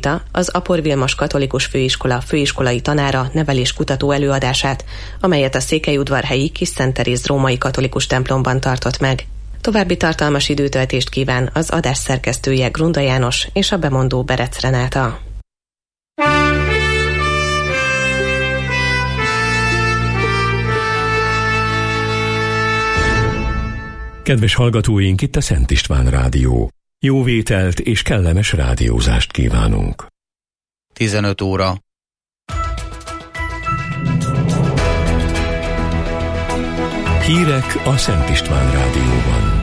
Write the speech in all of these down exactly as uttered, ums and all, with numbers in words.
meghívta az Apor Vilmos Katolikus Főiskola főiskolai tanára neveléskutató előadását, amelyet a székelyudvarhelyi Kis Szent Teréz római katolikus templomban tartott meg. További tartalmas időtöltést kíván az adás szerkesztője Grunda János és a bemondó Berec Renáta. Kedves hallgatóink, itt a Szent István Rádió. Jó vételt és kellemes rádiózást kívánunk. tizenöt óra. Hírek a Szent István Rádióban.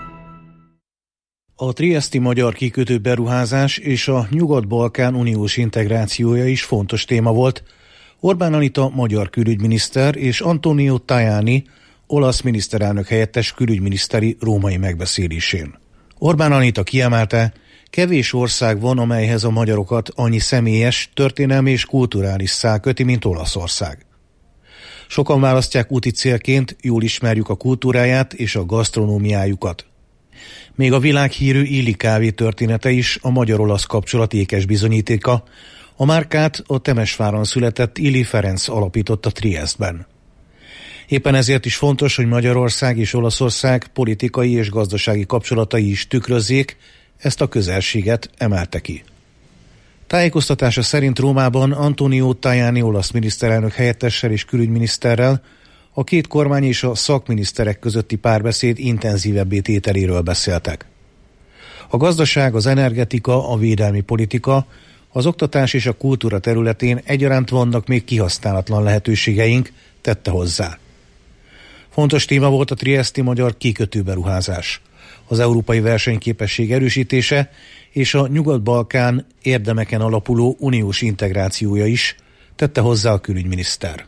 A trieszti magyar kikötő beruházás és a Nyugat-Balkán uniós integrációja is fontos téma volt Orbán Anita magyar külügyminiszter és Antonio Tajani olasz miniszterelnök helyettes külügyminiszteri római megbeszélésén. Orbán Anita kiemelte, kevés ország van, amelyhez a magyarokat annyi személyes, történelmi és kulturális szál köti, mint Olaszország. Sokan választják úti célként, jól ismerjük a kultúráját és a gasztronómiájukat. Még a világhírű Illy kávé története is a magyar-olasz kapcsolat ékes bizonyítéka. A márkát a Temesváron született Illy Ferenc alapította Triesztben. Éppen ezért is fontos, hogy Magyarország és Olaszország politikai és gazdasági kapcsolatai is tükrözzék ezt a közelséget, emelte ki. Tájékoztatása szerint Rómában Antonio Tajani olasz miniszterelnök helyettessel és külügyminiszterrel a két kormány és a szakminiszterek közötti párbeszéd intenzívebbé tételéről beszéltek. A gazdaság, az energetika, a védelmi politika, az oktatás és a kultúra területén egyaránt vannak még kihasználatlan lehetőségeink, tette hozzá. Fontos téma volt a trieszti magyar kikötőberuházás, az európai versenyképesség erősítése és a Nyugat-Balkán érdemeken alapuló uniós integrációja is, tette hozzá a külügyminiszter.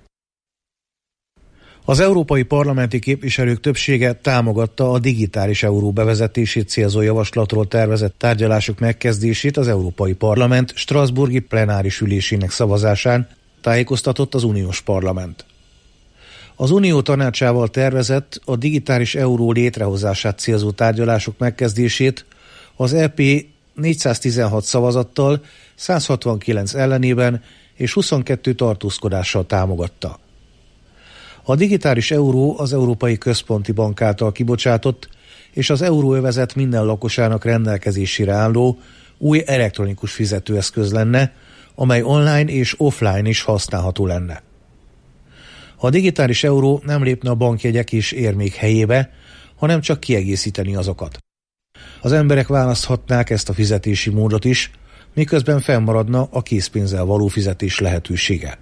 Az európai parlamenti képviselők többsége támogatta a digitális euró bevezetését célzó javaslatról tervezett tárgyalások megkezdését az Európai Parlament strasbourgi plenáris ülésének szavazásán, tájékoztatott az uniós parlament. Az Unió tanácsával tervezett a digitális euró létrehozását célzó tárgyalások megkezdését az é pé négyszáztizenhat szavazattal, száz hatvankilenc ellenében és huszonkettő tartózkodással támogatta. A digitális euró az Európai Központi Bank által kibocsátott és az euróövezet minden lakosának rendelkezésére álló új elektronikus fizetőeszköz lenne, amely online és offline is használható lenne. A digitális euró nem lépne a bankjegyek és érmék helyébe, hanem csak kiegészíteni azokat. Az emberek választhatnák ezt a fizetési módot is, miközben fennmaradna a készpénzzel való fizetés lehetősége.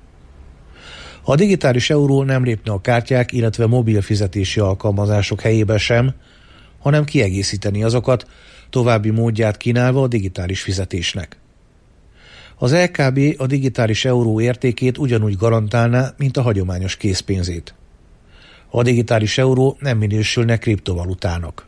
A digitális euró nem lépne a kártyák, illetve mobil fizetési alkalmazások helyébe sem, hanem kiegészíteni azokat, további módját kínálva a digitális fizetésnek. Az el ká bé a digitális euró értékét ugyanúgy garantálná, mint a hagyományos készpénzét. A digitális euró nem minősülne kriptovalutának.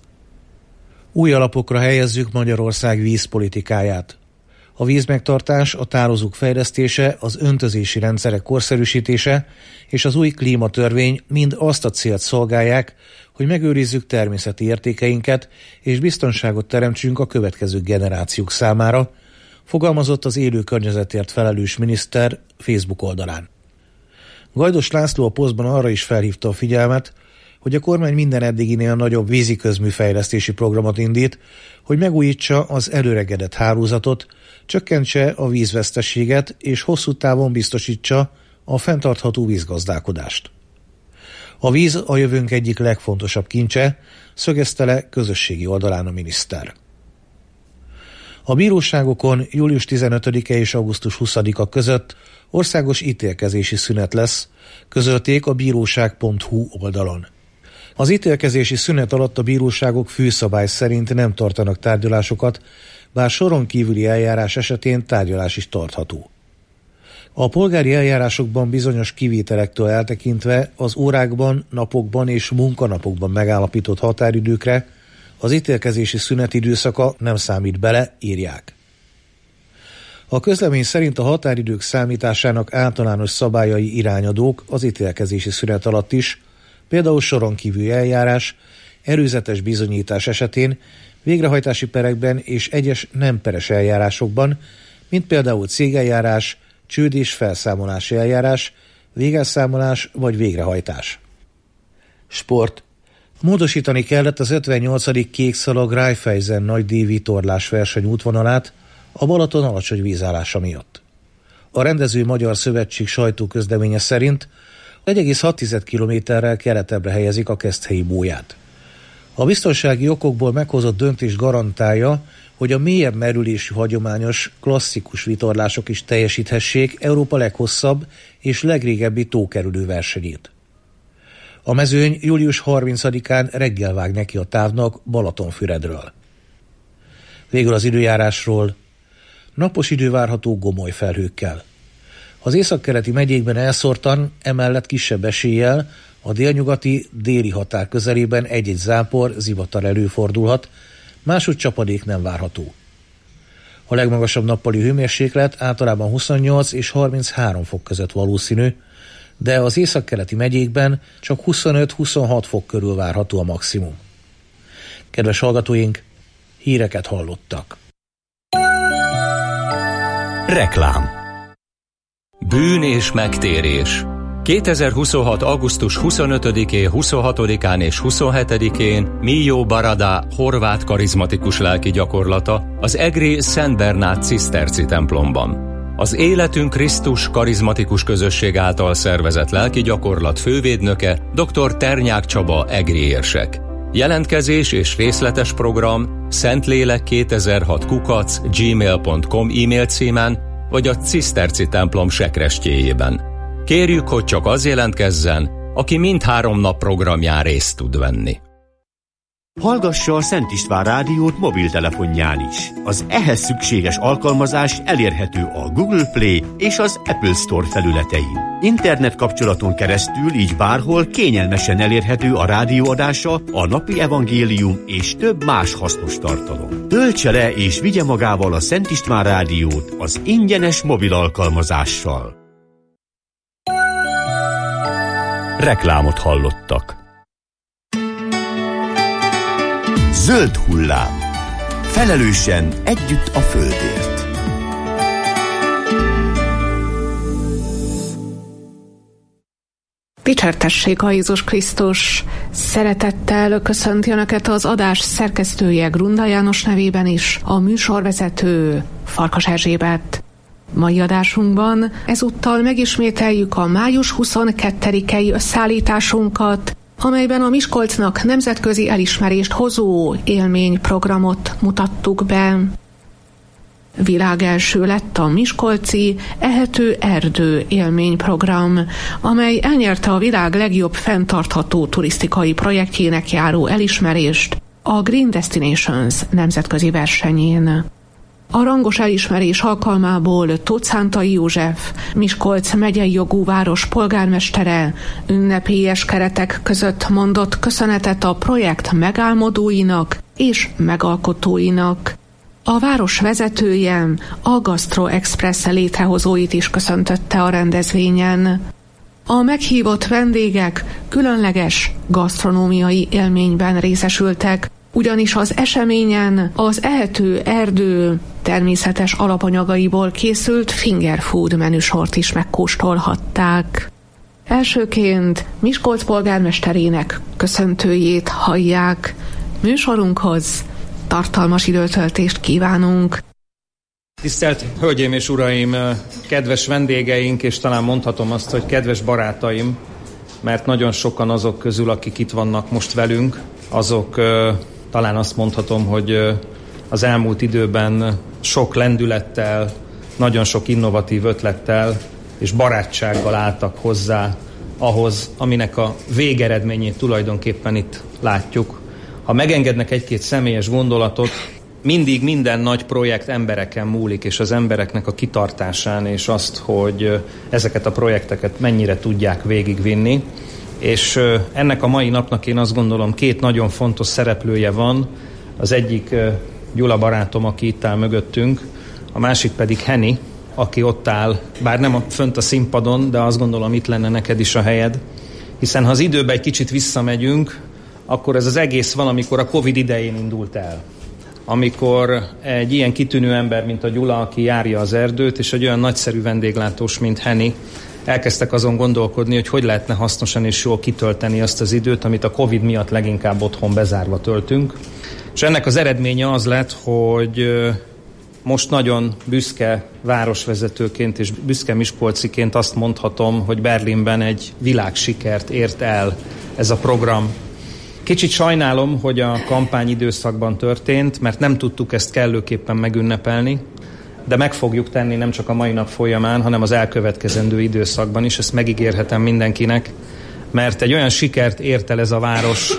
Új alapokra helyezzük Magyarország vízpolitikáját. A vízmegtartás, a tározók fejlesztése, az öntözési rendszerek korszerűsítése és az új klímatörvény mind azt a célt szolgálják, hogy megőrizzük természeti értékeinket és biztonságot teremtsünk a következő generációk számára, fogalmazott az élő környezetért felelős miniszter Facebook oldalán. Gajdos László a posztban arra is felhívta a figyelmet, hogy a kormány minden eddiginél nagyobb vízi közműfejlesztési programot indít, hogy megújítsa az elöregedett hálózatot, csökkentse a vízveszteséget és hosszú távon biztosítsa a fenntartható vízgazdálkodást. A víz a jövőnk egyik legfontosabb kincse, szögezte le közösségi oldalán a miniszter. A bíróságokon július tizenötödike és augusztus huszadika között országos ítélkezési szünet lesz, közölték a bíróság pont hu oldalon. Az ítélkezési szünet alatt a bíróságok főszabály szerint nem tartanak tárgyalásokat, bár soron kívüli eljárás esetén tárgyalás is tartható. A polgári eljárásokban bizonyos kivételektől eltekintve az órákban, napokban és munkanapokban megállapított határidőkre az ítélkezési szünet időszaka nem számít bele, írják. A közlemény szerint a határidők számításának általános szabályai irányadók az ítélkezési szünet alatt is, például soron kívüli eljárás, előzetes bizonyítás esetén, végrehajtási perekben és egyes nem peres eljárásokban, mint például cégeljárás, csőd és felszámolási eljárás, végelszámolás vagy végrehajtás. Sport. Módosítani kellett az ötvennyolcadik kékszalag Raiffeisen nagydíj vitorlás verseny útvonalát a Balaton alacsony vízállása miatt. A rendező Magyar Szövetség sajtóközleménye szerint egy egész hat kilométerrel keletebbre helyezik a keszthelyi bóját. A biztonsági okokból meghozott döntés garantálja, hogy a mélyebb merülésű hagyományos, klasszikus vitorlások is teljesíthessék Európa leghosszabb és legrégebbi tókerülő versenyét. A mezőny július harmincadikán reggel vág neki a távnak Balatonfüredről. Végül az időjárásról. Napos idő várható gomoly felhőkkel. Az északkeleti megyékben elszórtan, emellett kisebb eséllyel, a délnyugati, déli határ közelében egy-egy zápor, zivatar előfordulhat, máshogy csapadék nem várható. A legmagasabb nappali hőmérséklet általában huszonnyolc és harminchárom fok között valószínű, de az északkeleti megyékben csak huszonöt-huszonhat fok körül várható a maximum. Kedves hallgatóink, híreket hallottak. Reklám. Bűn és megtérés. kétezer-huszonhat. augusztus huszonötödikén, huszonhatodikán és huszonhetedikén Mijó Barada horvát karizmatikus lelki gyakorlata az egri Szent Bernát ciszterci templomban. Az Életünk Krisztus karizmatikus közösség által szervezett lelki gyakorlat fővédnöke dr. Ternyák Csaba egri érsek. Jelentkezés és részletes program Szentlélek kétezer-hat kukac gmail pont com e-mail címen vagy a ciszterci templom sekrestjéjében. Kérjük, hogy csak az jelentkezzen, aki mindhárom nap programján részt tud venni. Hallgassa a Szent István rádiót mobiltelefonján is. Az ehhez szükséges alkalmazás elérhető a Google Play és az Apple Store felületein. Internet kapcsolaton keresztül így bárhol kényelmesen elérhető a rádióadása, a napi evangélium és több más hasznos tartalom. Töltse le és vigye magával a Szent István rádiót az ingyenes mobil alkalmazással. Reklámot hallottak. Zöld hullám. Felelősen együtt a földért. Dicsértessék a Jézus Krisztus! Szeretettel köszönti Önöket az adás szerkesztője Grunda János nevében is, a műsorvezető Farkas Erzsébet. Mai adásunkban ezúttal megismételjük a május huszonkettedikei összeállításunkat, amelyben a Miskolcnak nemzetközi elismerést hozó élményprogramot mutattuk be. Világelső lett a miskolci Ehető Erdő élményprogram, amely elnyerte a világ legjobb fenntartható turisztikai projektjének járó elismerést a Green Destinations nemzetközi versenyén. A rangos elismerés alkalmából Tóth Szántai József, Miskolc megyei jogú város polgármestere ünnepélyes keretek között mondott köszönetet a projekt megálmodóinak és megalkotóinak. A város vezetője a Gastro Express létrehozóit is köszöntötte a rendezvényen. A meghívott vendégek különleges gasztronómiai élményben részesültek, ugyanis az eseményen az Ehető Erdő természetes alapanyagaiból készült fingerfood menüsort is megkóstolhatták. Elsőként Miskolc polgármesterének köszöntőjét hallják. Műsorunkhoz tartalmas időtöltést kívánunk. Tisztelt Hölgyeim és Uraim, kedves vendégeink, és talán mondhatom azt, hogy kedves barátaim, mert nagyon sokan azok közül, akik itt vannak most velünk, azok talán azt mondhatom, hogy az elmúlt időben sok lendülettel, nagyon sok innovatív ötlettel és barátsággal álltak hozzá ahhoz, aminek a végeredményét tulajdonképpen itt látjuk. Ha megengednek egy-két személyes gondolatot, mindig minden nagy projekt embereken múlik, és az embereknek a kitartásán, és azt, hogy ezeket a projekteket mennyire tudják végigvinni. És ennek a mai napnak én azt gondolom két nagyon fontos szereplője van. Az egyik Gyula barátom, aki itt áll mögöttünk, a másik pedig Henny, aki ott áll, bár nem a, fönt a színpadon, de azt gondolom itt lenne neked is a helyed. Hiszen ha az időbe egy kicsit visszamegyünk, akkor ez az egész valamikor a Covid idején indult el. amikor egy ilyen kitűnő ember, mint a Gyula, aki járja az erdőt, és egy olyan nagyszerű vendéglátós, mint Henny, elkezdtek azon gondolkodni, hogy hogy lehetne hasznosan és jól kitölteni azt az időt, amit a Covid miatt leginkább otthon bezárva töltünk. És ennek az eredménye az lett, hogy most nagyon büszke városvezetőként és büszke miskolciként azt mondhatom, hogy Berlinben egy világsikert ért el ez a program. Kicsit sajnálom, hogy a kampányidőszakban történt, mert nem tudtuk ezt kellőképpen megünnepelni, de meg fogjuk tenni nem csak a mai nap folyamán, hanem az elkövetkezendő időszakban is, ezt megígérhetem mindenkinek, mert egy olyan sikert ért el ez a város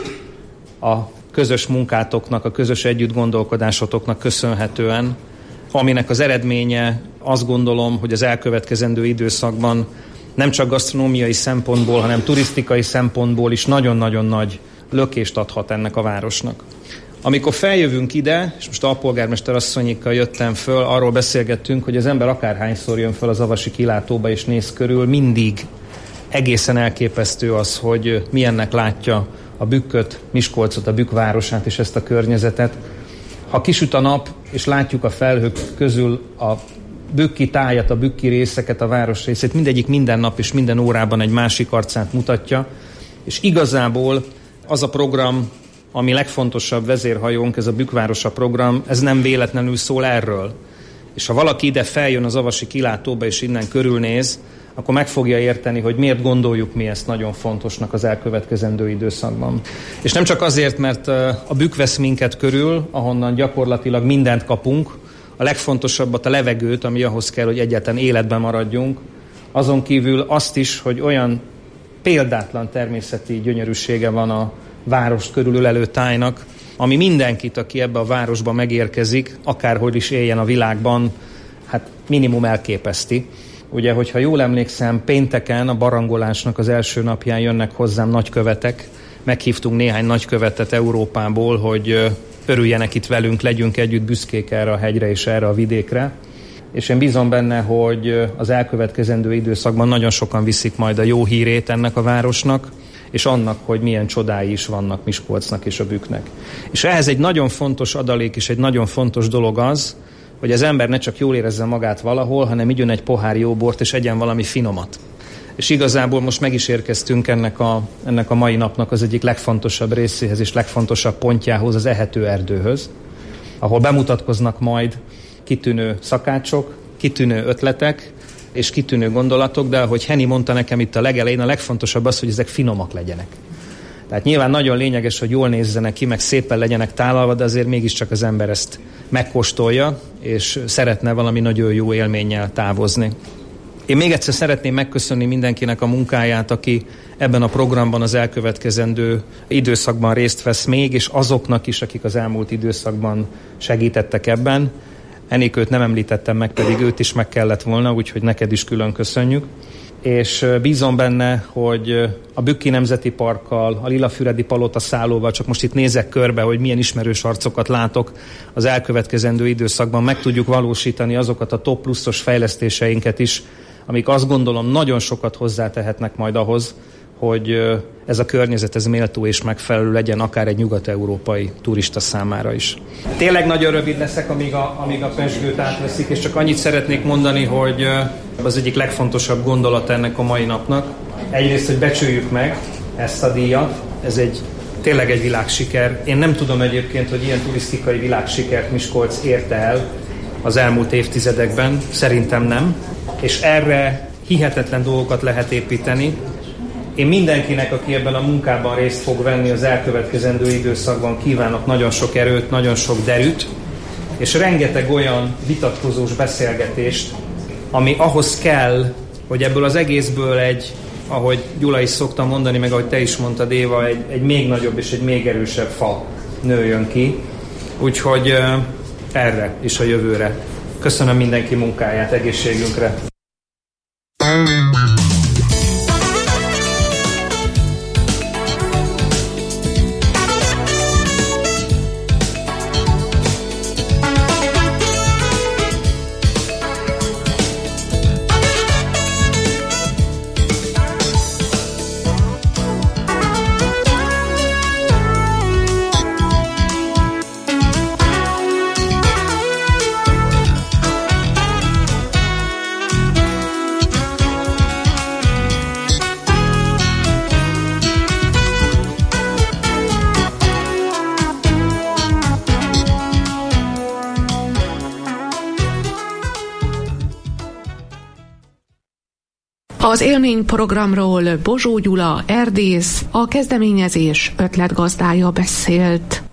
a közös munkátoknak, a közös együttgondolkodásotoknak köszönhetően, aminek az eredménye azt gondolom, hogy az elkövetkezendő időszakban nem csak gasztronómiai szempontból, hanem turisztikai szempontból is nagyon-nagyon nagy lökést adhat ennek a városnak. Amikor feljövünk ide, és most a polgármester asszonyikkal jöttem föl, arról beszélgettünk, hogy az ember akárhányszor jön föl az avasi kilátóba és néz körül, mindig egészen elképesztő az, hogy milyennek látja a Bükköt, Miskolcot, a Bükk városát és ezt a környezetet. Ha kisüt a nap, és látjuk a felhők közül a bükki tájat, a bükki részeket, a városrészét, mindegyik minden nap és minden órában egy másik arcát mutatja, és igazából az a program, ami legfontosabb vezérhajónk, ez a Bükkvárosa program, ez nem véletlenül szól erről. És ha valaki ide feljön az avasi kilátóba és innen körülnéz, akkor meg fogja érteni, hogy miért gondoljuk mi ezt nagyon fontosnak az elkövetkezendő időszakban. És nem csak azért, mert a Bükk vesz minket körül, ahonnan gyakorlatilag mindent kapunk, a legfontosabbat, a levegőt, ami ahhoz kell, hogy egyáltalán életben maradjunk, azon kívül azt is, hogy olyan példátlan természeti gyönyörűsége van a várost körülölelő tájnak, ami mindenkit, aki ebbe a városba megérkezik, akárhol is éljen a világban, hát minimum elképeszti. Ugye, hogyha jól emlékszem, pénteken a barangolásnak az első napján jönnek hozzám nagykövetek, meghívtunk néhány nagykövetet Európából, hogy örüljenek itt velünk, legyünk együtt büszkék erre a hegyre és erre a vidékre. És én bízom benne, hogy az elkövetkezendő időszakban nagyon sokan viszik majd a jó hírét ennek a városnak, és annak, hogy milyen csodái is vannak Miskolcnak és a Bükknek. És ehhez egy nagyon fontos adalék és egy nagyon fontos dolog az, hogy az ember ne csak jól érezze magát valahol, hanem igyon egy pohár jó bort, és egyen valami finomat. És igazából most meg is érkeztünk ennek a, ennek a mai napnak az egyik legfontosabb részéhez és legfontosabb pontjához, az ehető erdőhöz, ahol bemutatkoznak majd kitűnő szakácsok, kitűnő ötletek és kitűnő gondolatok, de ahogy Henny mondta nekem itt a legelején, a legfontosabb az, hogy ezek finomak legyenek. Tehát nyilván nagyon lényeges, hogy jól nézzenek ki, meg szépen legyenek tálalva, de azért mégiscsak az ember ezt megkóstolja, és szeretne valami nagyon jó élménnyel távozni. Én még egyszer szeretném megköszönni mindenkinek a munkáját, aki ebben a programban az elkövetkezendő időszakban részt vesz még, és azoknak is, akik az elmúlt időszakban segítettek ebben. Enikőt nem említettem meg, pedig őt is meg kellett volna, úgyhogy neked is külön köszönjük. És bízom benne, hogy a Bükki Nemzeti Parkkal, a Lilafüredi Palota szállóval, csak most itt nézek körbe, hogy milyen ismerős arcokat látok, az elkövetkezendő időszakban meg tudjuk valósítani azokat a top pluszos fejlesztéseinket is, amik azt gondolom nagyon sokat hozzátehetnek majd ahhoz, hogy ez a környezet ez méltó és megfelelő legyen akár egy nyugat-európai turista számára is. Tényleg nagyon rövid leszek, amíg a, amíg a pezsgőt átveszik, és csak annyit szeretnék mondani, hogy az egyik legfontosabb gondolat ennek a mai napnak. Egyrészt, hogy becsüljük meg ezt a díjat, ez egy tényleg egy világsiker. Én nem tudom egyébként, hogy ilyen turisztikai világsikert Miskolc érte el az elmúlt évtizedekben, szerintem nem, és erre hihetetlen dolgokat lehet építeni. Én mindenkinek, aki ebben a munkában részt fog venni az elkövetkezendő időszakban, kívánok nagyon sok erőt, nagyon sok derűt, és rengeteg olyan vitatkozós beszélgetést, ami ahhoz kell, hogy ebből az egészből egy, ahogy Gyula is szokta mondani, meg ahogy te is mondtad, Éva, egy, egy még nagyobb és egy még erősebb fa nőjön ki. Úgyhogy uh, erre és a jövőre. Köszönöm mindenki munkáját, egészségünkre! Az élményprogramról Bozsó Gyula, erdész, a kezdeményezés ötletgazdája beszélt.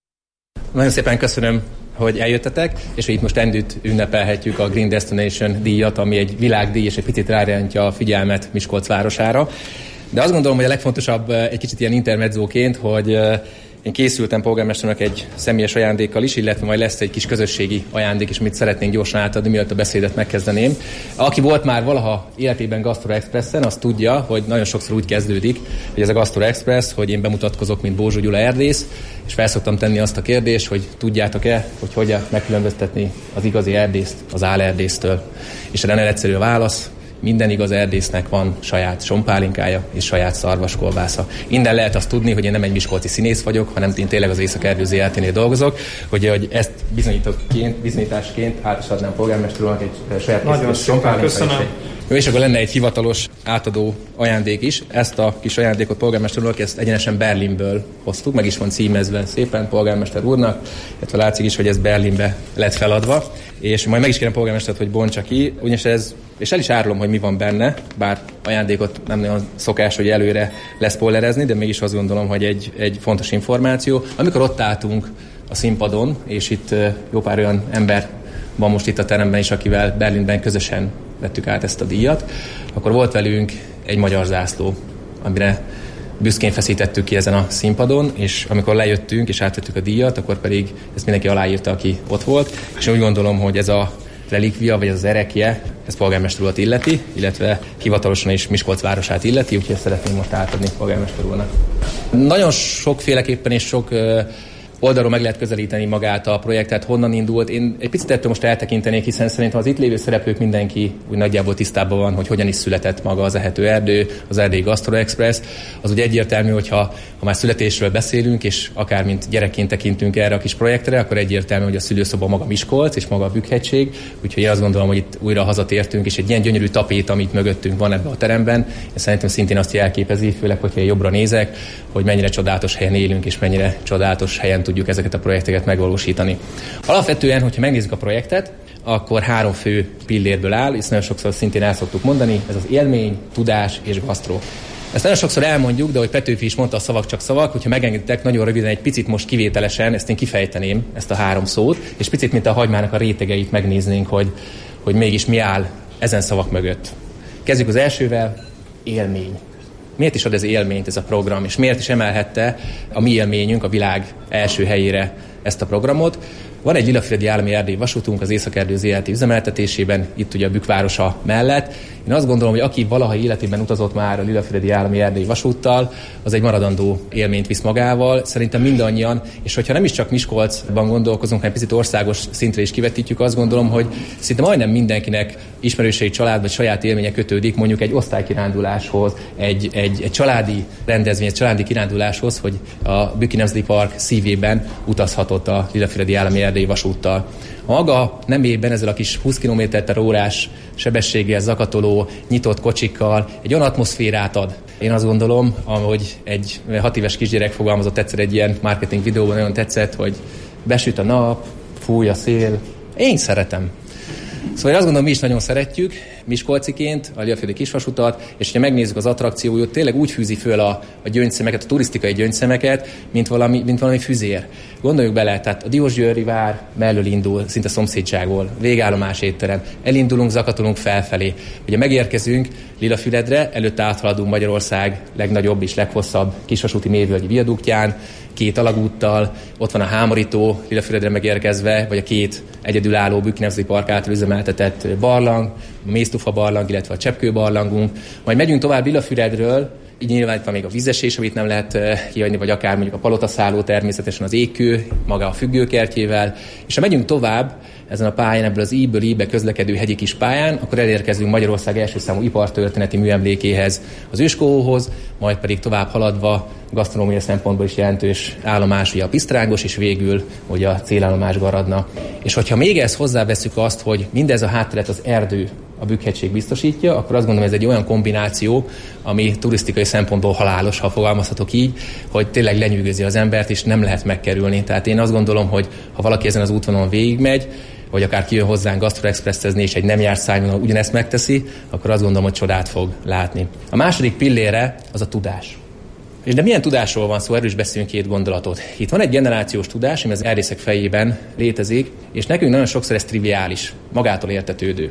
Nagyon szépen köszönöm, hogy eljöttetek, és hogy itt most együtt ünnepelhetjük a Green Destination díjat, ami egy világdíj, és egy picit rárántja a figyelmet Miskolc városára. De azt gondolom, hogy a legfontosabb egy kicsit ilyen intermedzóként, hogy én készültem polgármesternek egy személyes ajándékkal is, illetve majd lesz egy kis közösségi ajándék is, amit szeretnénk gyorsan átadni, mielőtt a beszédet megkezdeném. Aki volt már valaha életében Gastro Expressen, az tudja, hogy nagyon sokszor úgy kezdődik, hogy ez a Gastro Express, hogy én bemutatkozok, mint Bozsó Gyula erdész, és felszoktam tenni azt a kérdést, hogy tudjátok-e, hogy hogyan megkülönböztetni az igazi erdészt az álerdésztől. És erre egyszerű a válasz. Minden igaz erdésznek van saját sompálinkája és saját szarvaskolbásza. Innen lehet azt tudni, hogy én nem egy miskolci színész vagyok, hanem én tényleg az Észak-Erdő zé er té-nél dolgozok, hogy, hogy ezt bizonyításként át is adnám polgármester úrnak egy saját nagyon sompálinkája. És akkor lenne egy hivatalos átadó ajándék is. Ezt a kis ajándékot polgármester úrnak, ezt egyenesen Berlinből hoztuk, meg is van címezve szépen polgármester úrnak, illetve látszik is, hogy ez Berlinbe lett feladva, és majd meg is kérem polgármestert, hogy bontsa ki, ugyanis ez, és el is árulom, hogy mi van benne, bár ajándékot nem nagyon szokás, hogy előre leszpoilerezni, de mégis azt gondolom, hogy egy, egy fontos információ. Amikor ott álltunk a színpadon, és itt jó pár olyan ember van most itt a teremben is, akivel Berlinben közösen vettük át ezt a díjat, akkor volt velünk egy magyar zászló, amire büszkén feszítettük ki ezen a színpadon, és amikor lejöttünk és átvettük a díjat, akkor pedig ezt mindenki aláírta, aki ott volt, és úgy gondolom, hogy ez a relikvia, vagy ez az erekje, ez polgármester urat illeti, illetve hivatalosan is Miskolc városát illeti, úgyhogy ezt szeretném most átadni polgármester úrnak. Nagyon sokféleképpen és sok oldalról meg lehet közelíteni magát a projektet, honnan indult. Én egy picit ettől most eltekintenék, hiszen szerintem az itt lévő szereplők mindenki úgy nagyjából tisztában van, hogy hogyan is született maga az Ehető Erdő, az Erdélyi Gastro Express. Az ugye egyértelmű, hogyha ha már születésről beszélünk, és akár mint gyerekként tekintünk erre a kis projektre, akkor egyértelmű, hogy a szülőszoba maga Miskolc és maga a Bükkhegység. Úgyhogy én azt gondolom, hogy itt újra hazatértünk, és egy ilyen gyönyörű tapét, amit mögöttünk van ebben a teremben, és szerintem szintén azt jelképezi, főleg, hogyha jobbra nézek, hogy mennyire csodálatos helyen élünk, és mennyire csodálatos helyen tudjuk ezeket a projekteket megvalósítani. Alapvetően, hogyha megnézzük a projektet, akkor három fő pillérből áll, és nagyon sokszor szintén el szoktuk mondani, ez az élmény, tudás és gasztró. Ezt nagyon sokszor elmondjuk, de ahogy Petőfi is mondta, a szavak csak szavak, hogyha megengeditek, nagyon röviden egy picit most kivételesen, ezt én kifejteném, ezt a három szót, és picit, mint a hagymának a rétegeit megnéznénk, hogy, hogy mégis mi áll ezen szavak mögött. Kezdjük az elsővel, élmény. Miért is ad ez élményt ez a program, és miért is emelhette a mi élményünk a világ első helyére ezt a programot? Van egy Lillafüredi Állami Erdélyi Vasútunk az Észak-Erdő zé er té üzemeltetésében, itt ugye a Bükk városa mellett. Én azt gondolom, hogy aki valaha életében utazott már a Lillafüredi Állami Erdélyi Vasúttal, az egy maradandó élményt visz magával. Szerintem mindannyian, és hogyha nem is csak Miskolcban gondolkozunk, hanem picit országos szintre is kivetítjük, azt gondolom, hogy szinte majdnem mindenkinek ismerősei, család vagy saját élménye kötődik mondjuk egy osztálykiránduláshoz, egy, egy, egy családi rendezvény, egy családi kiránduláshoz, hogy a Bükki Nemzeti Park szívében utazhatott a Lillafüredi Állami Erdélyi Vasúttal. A maga nemében ezzel a kis húsz kilométer per órás sebességgel zakatoló, nyitott kocsikkal egy olyan atmoszférát ad. Én azt gondolom, ahogy egy hat éves kisgyerek fogalmazott egyszer egy ilyen marketing videóban, nagyon tetszett, hogy besüt a nap, fúj a szél. Én szeretem. Szóval én azt gondolom, mi is nagyon szeretjük, miskolciként, a Lillafüredi kisvasutat, és ha megnézzük az attrakcióját, tényleg úgy fűzi föl a, a gyöngyszemeket, a turisztikai gyöngyszemeket, mint valami, mint valami füzér. Gondoljuk bele, tehát a Diósgyőri vár mellől indul, szinte szomszédságból, végállomás étterem, elindulunk, zakatolunk felfelé. Ugye megérkezünk Lillafüredre, előtte áthaladunk Magyarország legnagyobb és leghosszabb kisvasúti mélyvölgyi viaduktján, két alagúttal, ott van a Hámorító, Lillafüredre megérkezve, vagy a két egyedülálló Bükki Nemzeti Park által üzemeltetett barlang, a Méztufa barlang, illetve a Cseppkő barlangunk. Majd megyünk tovább Lillafüredről, így nyilván itt van még a vízesés, amit nem lehet kihagyni, vagy akár mondjuk a palotaszálló, természetesen az égkő, maga a függőkertjével. És ha megyünk tovább ezen a pályán, ebből az íből íbe közlekedő hegyi kis pályán, akkor elérkezünk Magyarország első számú ipartörténeti műemlékéhez, az Őskóhoz, majd pedig tovább haladva gasztronómiai szempontból is jelentős állomás, ugye a Pisztrágos, és végül ugye a célállomás Garadna. És hogyha még ezt hozzáveszünk azt, hogy mindez a hátteret az erdő, a Bükkhegység biztosítja, akkor azt gondolom, ez egy olyan kombináció, ami turisztikai szempontból halálos, ha fogalmazhatok így, hogy tényleg lenyűgözi az embert, és nem lehet megkerülni. Tehát én azt gondolom, hogy ha valaki ezen az útvonalon végigmegy, vagy akár kijön hozzánk GastroExpresszezni, és egy nem járt szárnyvonal ugyanezt megteszi, akkor azt gondolom, hogy csodát fog látni. A második pillére az a tudás. És de milyen tudásról van szó? Erről is beszélünk két gondolatot. Itt van egy generációs tudás, ami az erdészek fejében létezik, és nekünk nagyon sokszor ez triviális, magától értetődő.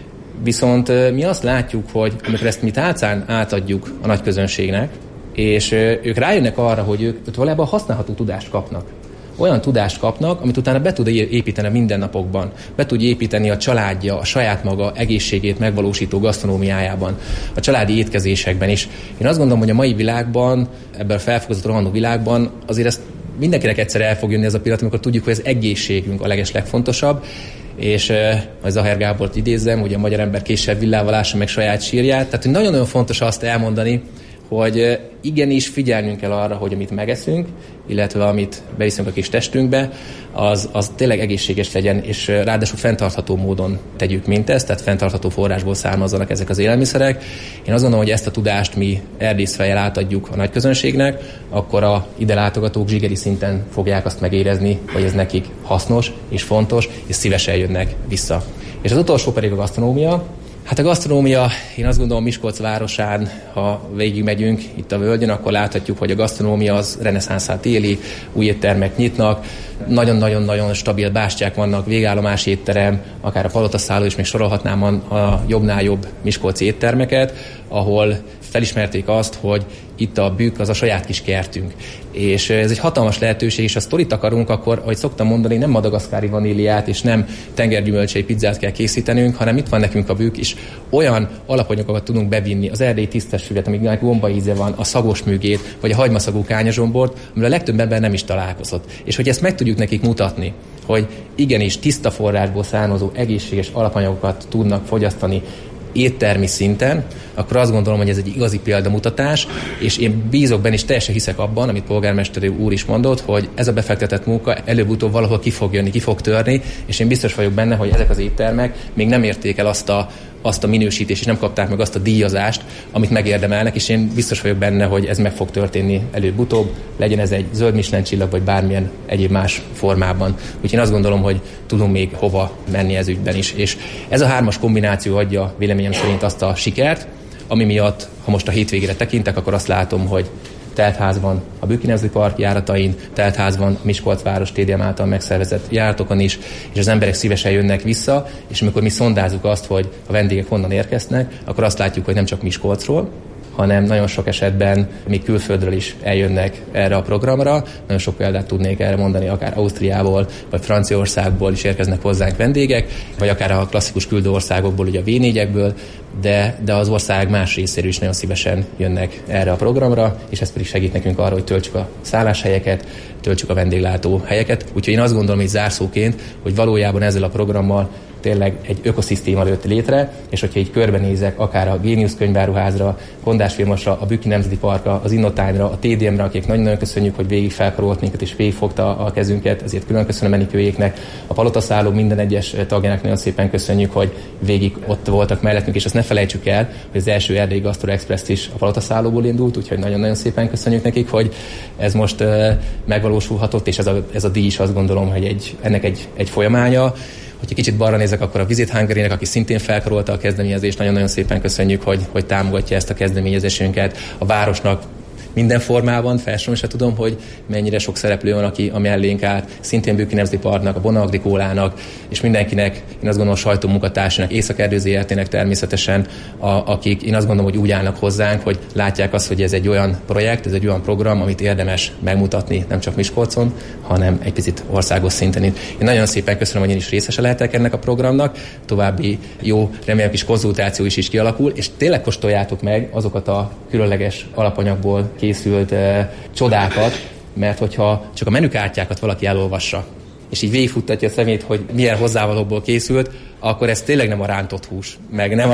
Viszont mi azt látjuk, hogy amikor ezt mi tálcán átadjuk a nagy közönségnek, és ők rájönnek arra, hogy ők, ők valójában használható tudást kapnak. Olyan tudást kapnak, amit utána be tud építeni a mindennapokban. Be tud építeni a családja, a saját maga egészségét megvalósító gasztronómiájában, a családi étkezésekben is. Én azt gondolom, hogy a mai világban, ebben a felfokozott rohanó világban azért ezt mindenkinek egyszer el fog jönni ez a pillanat, amikor tudjuk, hogy az egészségünk a leges legfontosabb, és majd Zahár Gábort idézzem, hogy a magyar ember késsel villával ássa meg saját sírját. Tehát hogy nagyon-nagyon fontos azt elmondani, hogy igenis figyelnünk kell arra, hogy amit megeszünk, illetve amit beviszünk a kis testünkbe, az, az tényleg egészséges legyen, és ráadásul fenntartható módon tegyük mindezt, tehát fenntartható forrásból származzanak ezek az élelmiszerek. Én azt gondolom, hogy ezt a tudást mi erdészfejjel átadjuk a nagy közönségnek, akkor a ide látogatók zsigeri szinten fogják azt megérezni, hogy ez nekik hasznos és fontos, és szívesen jönnek vissza. És az utolsó pedig a gasztronómia. Hát a gasztronómia, én azt gondolom, Miskolc városán, ha végigmegyünk itt a völgyön, akkor láthatjuk, hogy a gasztronómia az reneszánszát éli, új éttermek nyitnak, nagyon-nagyon-nagyon stabil bástyák vannak, végállomás étterem, akár a palotaszálló is, még sorolhatnám a jobbnál jobb miskolci éttermeket, ahol felismerték azt, hogy itt a bükk az a saját kis kertünk. És ez egy hatalmas lehetőség, és ha sztorit akarunk, akkor, ahogy szoktam mondani, nem madagaszkári vaníliát és nem tengergyümölcsei pizzát kell készítenünk, hanem itt van nekünk a bükk, és olyan alapanyagokat tudunk bevinni, az erdélyi tisztes füvet, amiknek gombaíze van, a szagos műgét, vagy a hagymaszagú kányazsombort, amivel a legtöbb ember nem is találkozott. És hogy ezt meg tudjuk nekik mutatni, hogy igenis tiszta forrásból származó egészséges alapanyagokat tudnak fogyasztani éttermi szinten, akkor azt gondolom, hogy ez egy igazi példamutatás, és én bízok benne, és teljesen hiszek abban, amit polgármester úr is mondott, hogy ez a befektetett munka előbb-utóbb valahol ki fog jönni, ki fog törni, és én biztos vagyok benne, hogy ezek az éttermek még nem érték el azt a, azt a minősítést, és nem kapták meg azt a díjazást, amit megérdemelnek, és én biztos vagyok benne, hogy ez meg fog történni előbb-utóbb, legyen ez egy zöld Michelin csillag, vagy bármilyen egyéb más formában. Úgyhogy én azt gondolom, hogy tudunk még hova menni ez ügyben is. És ez a hármas kombináció adja véleményem szerint azt a sikert, ami miatt, ha most a hétvégére tekintek, akkor azt látom, hogy teltházban a Bükki Nemzeti Park járatain, teltházban a Miskolc város stadium által megszervezett járatokon is, és az emberek szívesen jönnek vissza, és amikor mi szondázzuk azt, hogy a vendégek honnan érkeznek, akkor azt látjuk, hogy nem csak Miskolcról, hanem nagyon sok esetben még külföldről is eljönnek erre a programra. Nagyon sok példát tudnék erre mondani, akár Ausztriából, vagy Franciaországból is érkeznek hozzánk vendégek, vagy akár a klasszikus küldő országokból, ugye a vé négyekből, de, de az ország más részéről is nagyon szívesen jönnek erre a programra, és ez pedig segít nekünk arra, hogy töltsük a szálláshelyeket, töltsük a vendéglátó helyeket. Úgyhogy én azt gondolom, hogy zárszóként, hogy valójában ezzel a programmal tényleg egy ökoszisztéma lőtt létre, és hogyha így körbenézek, akár a Géniusz könyváruházra, Kondás Vilmosra, a Bükki Nemzeti Parkra, az Innotime-ra, a té dé em-re, akik nagyon-nagyon köszönjük, hogy végig felkarolt minket és végigfogta a kezünket, ezért külön köszönöm Enikőjéknek, a palotaszálló minden egyes tagjának nagyon szépen köszönjük, hogy végig ott voltak mellettünk, és azt ne felejtsük el, hogy az első erdélyi GastroExpress is a palotaszállóból indult, úgyhogy nagyon-nagyon szépen köszönjük nekik, hogy ez most uh, megvalósulhatott, és ez a, ez a díj is azt gondolom, hogy egy, ennek egy, egy folyamánya. Hogyha kicsit balra nézek, akkor a Visit Hungary-nek, aki szintén felkarolta a kezdeményezést, nagyon-nagyon szépen köszönjük, hogy, hogy támogatja ezt a kezdeményezésünket. A városnak minden formában, felsorolni se tudom, hogy mennyire sok szereplő van, aki a mellénk áll, szintén Bükki Nemzeti Parknak, a Bona Agrikólának, és mindenkinek, én azt gondolom, a sajtómunkatársának, Észak-Erdő zé er té-nek természetesen, a, akik én azt gondolom, hogy úgy állnak hozzánk, hogy látják azt, hogy ez egy olyan projekt, ez egy olyan program, amit érdemes megmutatni, nem csak Miskolcon, hanem egy picit országos szinten. Én nagyon szépen köszönöm, hogy én is részese lehetek ennek a programnak, további jó, remélem kis konzultáció is, is kialakul, és tényleg kóstoljátok meg azokat a különleges alapanyagból készült uh, csodákat, mert hogyha csak a menükártyákat valaki elolvassa, és így végigfuttatja a szemét, hogy milyen hozzávalóból készült, akkor ez tényleg nem a rántott hús, meg nem a,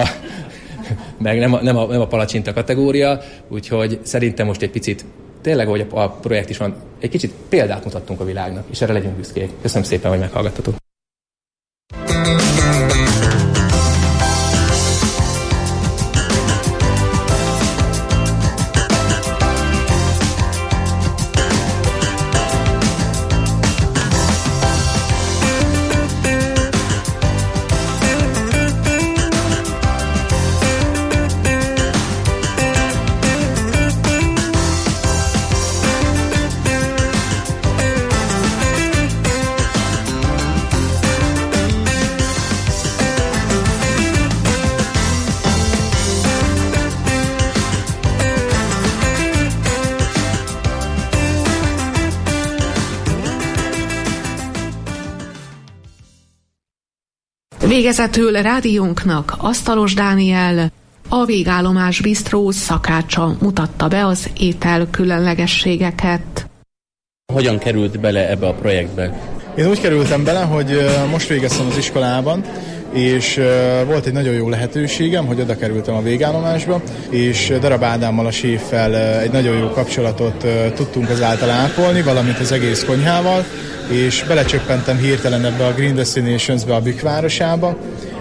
meg nem a, nem a, nem a palacsinta kategória, úgyhogy szerintem most egy picit, tényleg, ahogy a, a projekt is van, egy kicsit példát mutattunk a világnak, és erre legyünk büszkék. Köszönöm szépen, hogy meghallgattatok. Végezetül rádiónknak Asztalos Dániel, a Végállomás bisztró szakácsa mutatta be az étel különlegességeket. Hogyan került bele ebbe a projektbe? Én úgy kerültem bele, hogy most végeztem az iskolában, és volt egy nagyon jó lehetőségem, hogy oda kerültem a végállomásba, és Darab Ádámmal, a séffel egy nagyon jó kapcsolatot tudtunk ezáltal ápolni, valamint az egész konyhával, és belecsöppentem hirtelen ebbe a Green Destinations-be, a Bükk városába,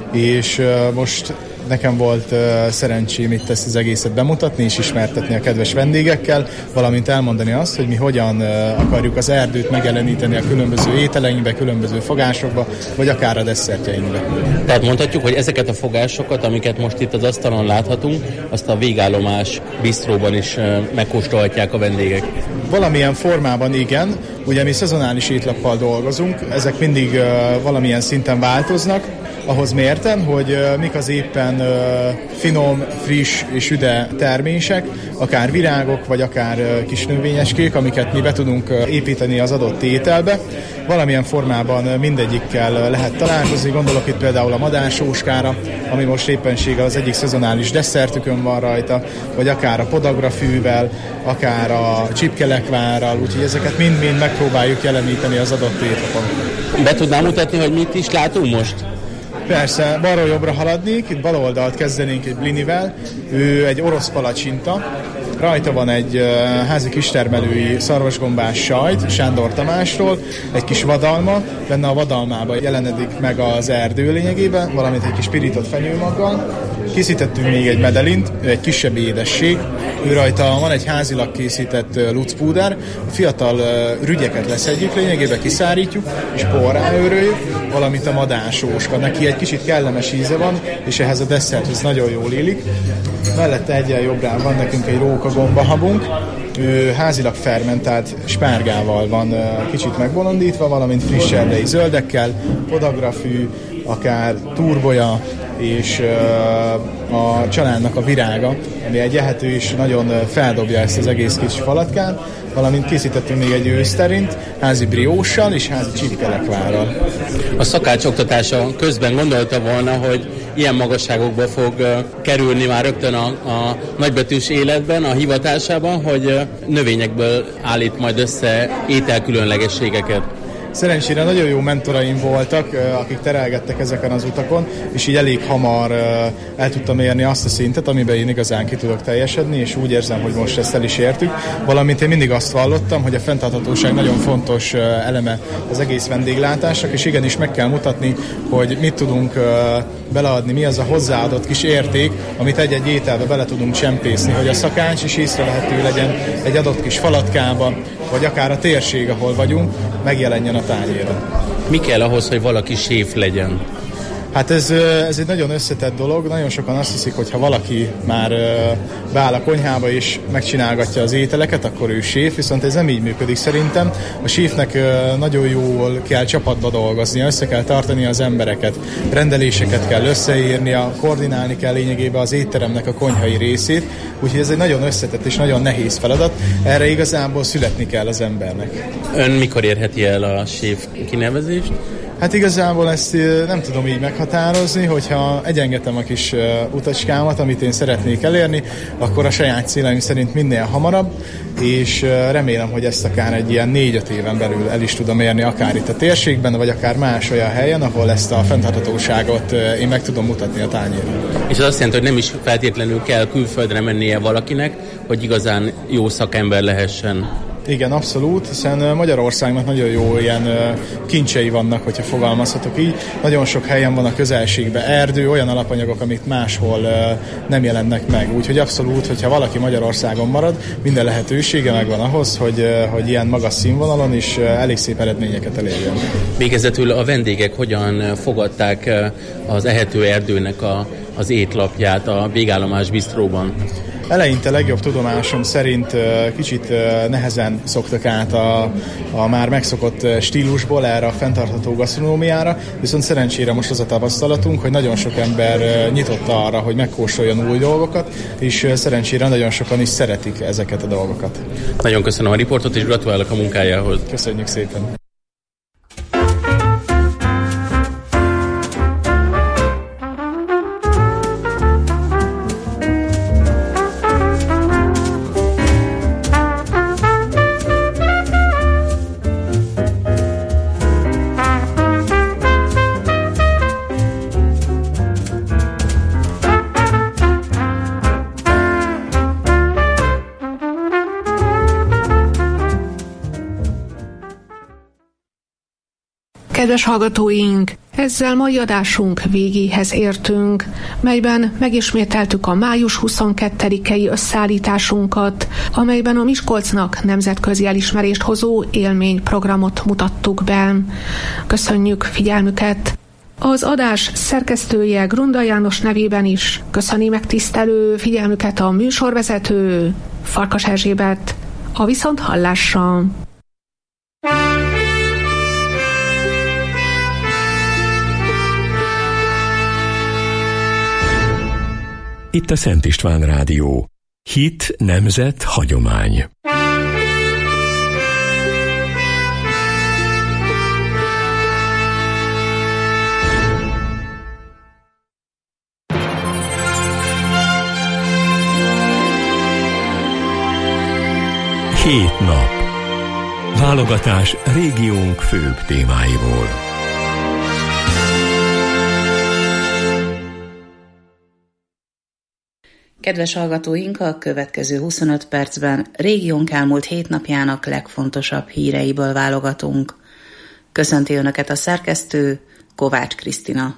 és most nekem volt uh, szerencsém itt ezt az egészet bemutatni és ismertetni a kedves vendégekkel, valamint elmondani azt, hogy mi hogyan uh, akarjuk az erdőt megjeleníteni a különböző ételeinkbe, különböző fogásokba, vagy akár a desszertjeinkbe. Tehát mondhatjuk, hogy ezeket a fogásokat, amiket most itt az asztalon láthatunk, azt a Végállomás bisztróban is uh, megkóstolhatják a vendégek. Valamilyen formában igen, ugye mi szezonális étlappal dolgozunk, ezek mindig uh, valamilyen szinten változnak, ahhoz mérten, hogy uh, mik az éppen uh, finom, friss és üde termések, akár virágok, vagy akár uh, kis növényeskék, amiket mi be tudunk uh, építeni az adott ételbe. Valamilyen formában uh, mindegyikkel uh, lehet találkozni, gondolok itt például a madársóskára, ami most éppenséggel az egyik szezonális desszertükön van rajta, vagy akár a podagrafűvel, akár a csipkelekvárral, úgyhogy ezeket mind-mind megpróbáljuk jeleníteni az adott étlapon. Be tudnám mutatni, hogy mit is látunk most? Persze, balról jobbra haladnék, itt bal oldalt kezdenénk egy blinivel, ő egy orosz palacsinta, rajta van egy uh, házi kistermelői szarvasgombás sajt, Sándor Tamásról, egy kis vadalma, benne a vadalmában jelenedik meg az erdő lényegében, valamint egy kis pirított fenyőmaggal. Készítettünk még egy medelint, ő egy kisebb édesség, ő rajta van egy házilag készített uh, lucpúder, fiatal uh, rügyeket leszedjük, lényegében kiszárítjuk, és porrá őröljük, valamint a madársóska. Neki egy kicsit kellemes íze van, és ehhez a desszerthez nagyon jól illik. Mellette egyen jobbrán van nekünk egy róka gombahabunk, ő házilag fermentált spárgával van kicsit megbolondítva, valamint friss erdei zöldekkel, podagrafű, akár turbolya, és a családnak a virága, ami egy ehető és nagyon feldobja ezt az egész kis falatkán, valamint készítettünk még egy őszterint, házi brióssal és házi csipkelekvárral. A szakács oktatása közben gondolta volna, hogy ilyen magasságokba fog kerülni már rögtön a, a nagybetűs életben, a hivatásában, hogy növényekből állít majd össze ételkülönlegességeket. Szerencsére nagyon jó mentoraim voltak, akik terelgettek ezeken az utakon, és így elég hamar el tudtam érni azt a szintet, amiben én igazán ki tudok teljesedni, és úgy érzem, hogy most ezt el is értük. Valamint én mindig azt vallottam, hogy a fenntarthatóság nagyon fontos eleme az egész vendéglátásnak, és igenis meg kell mutatni, hogy mit tudunk beleadni, mi az a hozzáadott kis érték, amit egy-egy ételbe bele tudunk csempészni, hogy a szakács is észrevehető legyen egy adott kis falatkába, vagy akár a térség, ahol vagyunk, megjelenjen a tányéron. Mi kell ahhoz, hogy valaki séf legyen? Hát ez, ez egy nagyon összetett dolog, nagyon sokan azt hiszik, hogy ha valaki már beáll a konyhába és megcsinálgatja az ételeket, akkor ő séf, viszont ez nem így működik szerintem. A séfnek nagyon jól kell csapatba dolgoznia, össze kell tartani az embereket, rendeléseket kell összeírnia, koordinálni kell lényegében az étteremnek a konyhai részét, úgyhogy ez egy nagyon összetett és nagyon nehéz feladat, erre igazából születni kell az embernek. Ön mikor érheti el a séf kinevezést? Hát igazából ezt nem tudom így meghatározni, hogyha egyengetem a kis uh, utacskámat, amit én szeretnék elérni, akkor a saját célaim szerint minél hamarabb, és uh, remélem, hogy ezt akár egy ilyen négy-öt éven belül el is tudom érni, akár itt a térségben, vagy akár más olyan helyen, ahol ezt a fenntarthatóságot uh, én meg tudom mutatni a tányéron. És az azt jelenti, hogy nem is feltétlenül kell külföldre mennie valakinek, hogy igazán jó szakember lehessen. Igen, abszolút, hiszen Magyarországnak nagyon jó ilyen kincsei vannak, hogyha fogalmazhatok így. Nagyon sok helyen van a közelségben erdő, olyan alapanyagok, amit máshol nem jelennek meg. Úgyhogy abszolút, hogyha valaki Magyarországon marad, minden lehetősége megvan ahhoz, hogy, hogy ilyen magas színvonalon is elég szép eredményeket elérjen. Végezetül a vendégek hogyan fogadták az ehető erdőnek a, az étlapját a Végállomás bisztróban? Eleinte legjobb tudomásom szerint kicsit nehezen szoktak át a, a már megszokott stílusból erre a fenntartható gasztronómiára, viszont szerencsére most az a tapasztalatunk, hogy nagyon sok ember nyitott arra, hogy megkóstoljon új dolgokat, és szerencsére nagyon sokan is szeretik ezeket a dolgokat. Nagyon köszönöm a riportot, és gratulálok a munkájához. Köszönjük szépen! Kedves hallgatóink, ezzel mai adásunk végéhez értünk, melyben megismételtük a május huszonkettedikei összeállításunkat, amelyben a Miskolcnak nemzetközi elismerést hozó élményprogramot mutattuk be. Köszönjük figyelmüket! Az adás szerkesztője Grunda János nevében is köszöni megtisztelő figyelmüket a műsorvezető Farkas Erzsébet. A viszonthallásra! Itt a Szent István Rádió. Hit, nemzet, hagyomány. Hét nap. Válogatás régiónk főbb témáiból. Kedves hallgatóink, a következő huszonöt percben régiónk elmúlt hét napjának legfontosabb híreiből válogatunk. Köszönti Önöket a szerkesztő, Kovács Krisztina.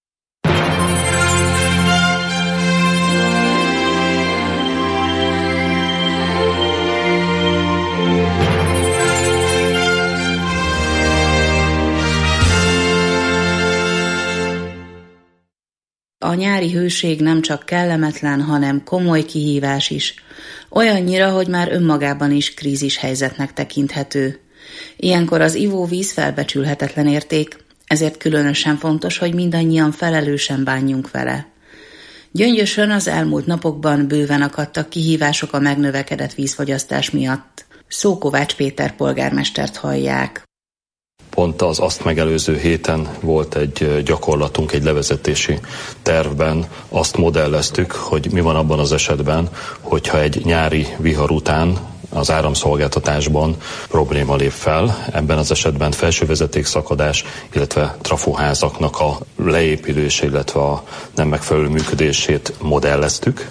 A nyári hőség nem csak kellemetlen, hanem komoly kihívás is. Olyannyira, hogy már önmagában is krízis helyzetnek tekinthető. Ilyenkor az ivóvíz felbecsülhetetlen érték, ezért különösen fontos, hogy mindannyian felelősen bánjunk vele. Gyöngyösön az elmúlt napokban bőven akadtak kihívások a megnövekedett vízfogyasztás miatt. Szókovács Péter polgármestert hallják. Pont az azt megelőző héten volt egy gyakorlatunk, egy levezetési tervben. Azt modelleztük, hogy mi van abban az esetben, hogyha egy nyári vihar után az áramszolgáltatásban probléma lép fel. Ebben az esetben felsővezetékszakadás, illetve trafóházaknak a leépülése, illetve a nem megfelelő működését modelleztük.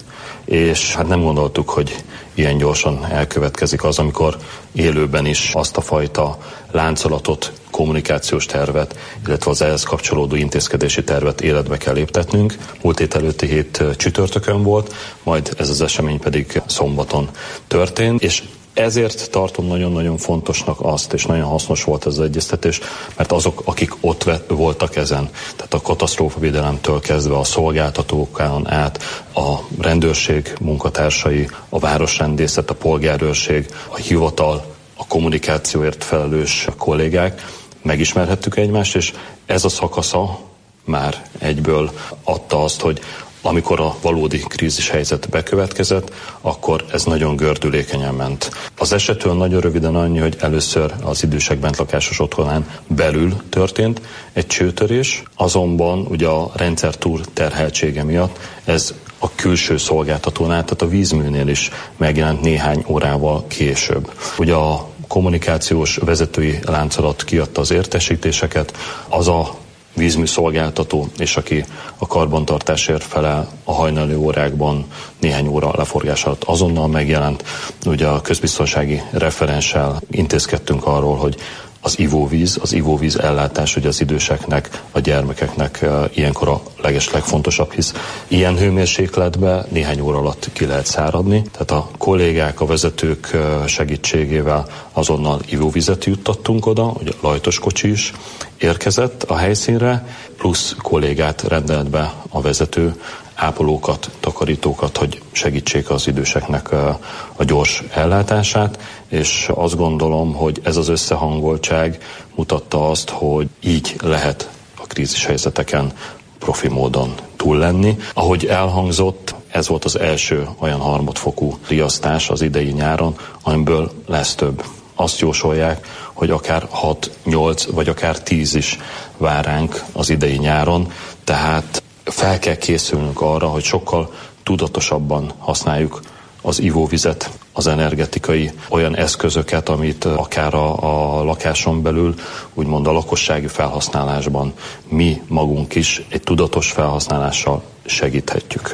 És hát nem gondoltuk, hogy ilyen gyorsan elkövetkezik az, amikor élőben is azt a fajta láncolatot, kommunikációs tervet, illetve az ehhez kapcsolódó intézkedési tervet életbe kell léptetnünk. Múlt hét előtti hét csütörtökön volt, majd ez az esemény pedig szombaton történt, és ezért tartom nagyon-nagyon fontosnak azt, és nagyon hasznos volt ez az egyeztetés, mert azok, akik ott voltak ezen, tehát a katasztrófavédelemtől kezdve a szolgáltatókán át, a rendőrség munkatársai, a városrendészet, a polgárőrség, a hivatal, a kommunikációért felelős kollégák, megismerhettük egymást, és ez a szakasza már egyből adta azt, hogy amikor a valódi krízis helyzet bekövetkezett, akkor ez nagyon gördülékenyen ment. Az esetről nagyon röviden annyi, hogy először az idősek bentlakásos otthonán belül történt egy csőtörés, azonban ugye a rendszer túl terheltsége miatt ez a külső szolgáltatónál, tehát a vízműnél is megjelent néhány órával később. Ugye a kommunikációs vezetői láncolat kiadta az értesítéseket, az a vízműszolgáltató, és aki a karbantartásért felel a hajnali órákban néhány óra leforgás alatt azonnal megjelent. Ugye a közbiztonsági referenssel intézkedtünk arról, hogy az ivóvíz, az ivóvíz ellátás ugye az időseknek, a gyermekeknek ilyenkor a leges legfontosabb, hisz ilyen hőmérsékletben néhány óra alatt ki lehet száradni. Tehát a kollégák, a vezetők segítségével azonnal ivóvizet juttattunk oda, hogy a lajtos kocsi is érkezett a helyszínre, plusz kollégát rendelt be a vezető, ápolókat, takarítókat, hogy segítsék az időseknek a gyors ellátását, és azt gondolom, hogy ez az összehangoltság mutatta azt, hogy így lehet a krízis helyzeteken profi módon túl lenni. Ahogy elhangzott, ez volt az első olyan harmadfokú riasztás az idei nyáron, amiből lesz több. Azt jósolják, hogy akár hat, nyolc vagy akár tíz is vár ránk az idei nyáron, tehát fel kell készülnünk arra, hogy sokkal tudatosabban használjuk az ivóvizet, az energetikai olyan eszközöket, amit akár a, a lakáson belül, úgymond a lakossági felhasználásban mi magunk is egy tudatos felhasználással segíthetjük.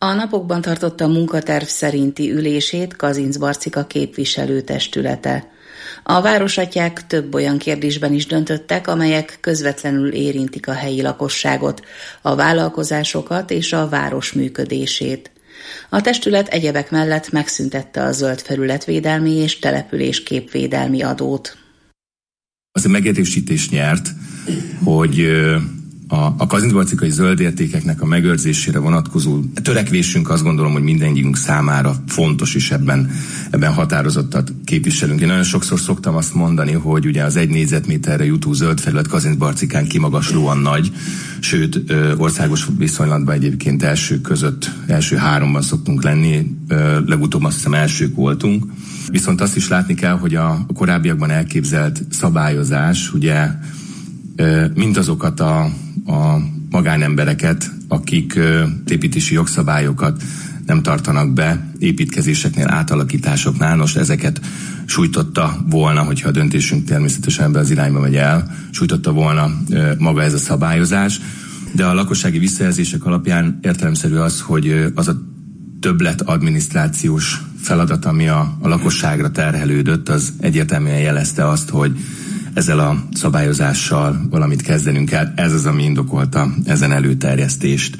A napokban tartotta a munkaterv szerinti ülését Kazincbarcika képviselőtestülete. A városatják több olyan kérdésben is döntöttek, amelyek közvetlenül érintik a helyi lakosságot, a vállalkozásokat és a város működését. A testület egyebek mellett megszüntette a zöld felületvédelmi és településképvédelmi adót. Az a megerősítés nyert, hogy a, a kazincbarcikai zöld értékeknek a megőrzésére vonatkozó törekvésünk, azt gondolom, hogy mindennyiunk számára fontos, és ebben, ebben határozottat képviselünk. Én nagyon sokszor szoktam azt mondani, hogy ugye az egy négyzetméterre jutó zöld felület Kazincbarcikán kimagaslóan nagy, sőt országos viszonylatban egyébként elsők között, első háromban szoktunk lenni, legutóbb azt hiszem elsők voltunk. Viszont azt is látni kell, hogy a korábbiakban elképzelt szabályozás, ugye mindazokat a, a magánembereket, akik építési jogszabályokat nem tartanak be építkezéseknél, átalakításoknál, most ezeket sújtotta volna, hogyha a döntésünk természetesen ebbe az irányba megy el, sújtotta volna maga ez a szabályozás, de a lakossági visszajelzések alapján értelemszerű az, hogy az a többlet adminisztrációs feladat, ami a, a lakosságra terhelődött, az egyértelműen jelezte azt, hogy ezzel a szabályozással valamit kezdenünk kell. Ez az, ami indokolta ezen előterjesztést.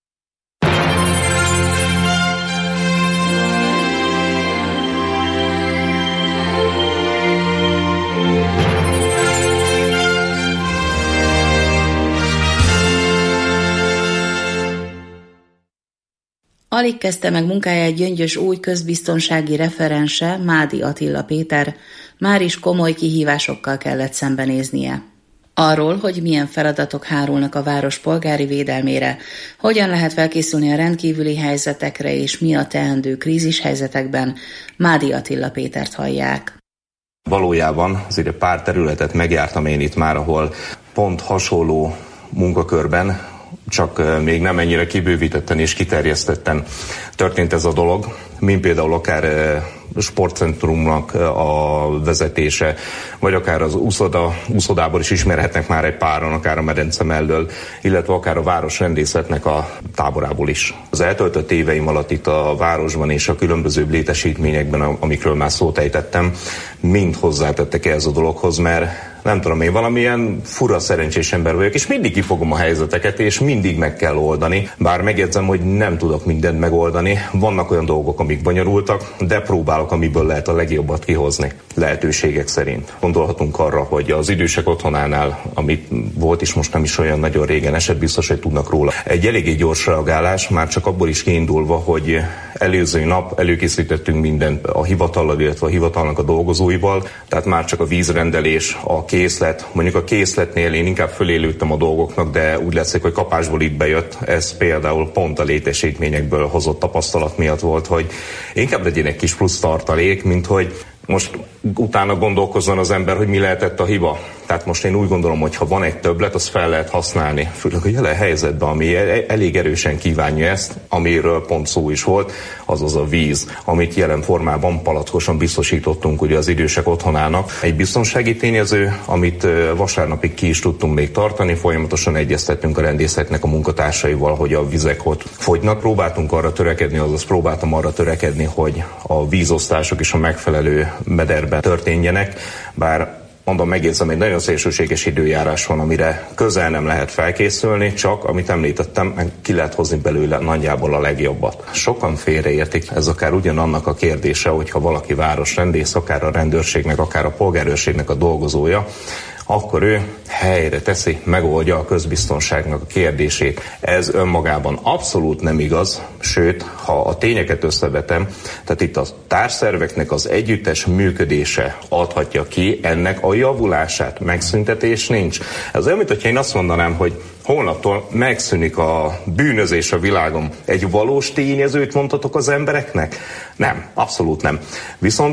Alig kezdte meg munkáját Gyöngyös új közbiztonsági referense, Mádi Attila Péter, már is komoly kihívásokkal kellett szembenéznie. Arról, hogy milyen feladatok hárulnak a város polgári védelmére, hogyan lehet felkészülni a rendkívüli helyzetekre és mi a teendő krízishelyzetekben, Mádi Attila Pétert hallják. Valójában azért pár területet megjártam én itt már, ahol pont hasonló munkakörben, csak még nem ennyire kibővítetten és kiterjesztetten történt ez a dolog, mint például akár sportcentrumnak a vezetése, vagy akár az úszoda, úszodában is ismerhetnek már egy páron, akár a medence mellől, illetve akár a városrendészetnek a táborából is. Az eltöltött éveim alatt itt a városban és a különböző létesítményekben, amikről már szót ejtettem, mind hozzátettek ehhez a dologhoz, mert nem tudom, én valamilyen fura szerencsés ember vagyok, és mindig kifogom a helyzeteket, és mindig meg kell oldani. Bár megjegyzem, hogy nem tudok mindent megoldani. Vannak olyan dolgok, amik bonyolultak, de próbálok, amiből lehet a legjobbat kihozni, lehetőségek szerint. Gondolhatunk arra, hogy az idősek otthonánál, amit volt is most nem is olyan nagyon régen esett, biztos, hogy tudnak róla. Egy eléggé gyors reagálás, már csak abból is kiindulva, hogy előző nap előkészítettünk mindent a hivatallal, illetve a hivatalnak a dolgozóival, tehát már csak a vízrendelés, a készlet, mondjuk a készletnél én inkább fölélődtem a dolgoknak, de úgy látszik, hogy kapásból itt bejött. Ez például pont a létesítményekből hozott tapasztalat miatt volt, hogy inkább legyen egy kis plusz tartalék, mint hogy most utána gondolkozzon az ember, hogy mi lehetett a hiba. Tehát most én úgy gondolom, hogy ha van egy többlet, az fel lehet használni. Főleg a jelen helyzetben, ami elég erősen kívánja ezt, amiről pont szó is volt, azaz a víz, amit jelen formában palackosan biztosítottunk ugye az idősek otthonának. Egy biztonsági tényező, amit vasárnapig ki is tudtunk még tartani, folyamatosan egyeztettünk a rendészetnek a munkatársaival, hogy a vizek ott fogynak. Próbáltunk arra törekedni, azaz próbáltam arra törekedni, hogy a vízosztások is a megfelelő mederben történjenek, bár mondom, megjegyzem, egy nagyon szélsőséges időjárás van, amire közel nem lehet felkészülni, csak, amit említettem, ki lehet hozni belőle nagyjából a legjobbat. Sokan félreértik, ez akár ugyanannak a kérdése, hogyha valaki városrendész, akár a rendőrségnek, akár a polgárőrségnek a dolgozója, akkor ő helyre teszi, megoldja a közbiztonságnak a kérdését. Ez önmagában abszolút nem igaz, sőt, ha a tényeket összevetem, tehát itt a társszerveknek az együttes működése adhatja ki ennek a javulását, megszüntetés nincs. Ez olyan, mint hogyha én azt mondanám, hogy holnaptól megszűnik a bűnözés a világon. Egy valós tényezőt mondhatok az embereknek? Nem, abszolút nem. Viszont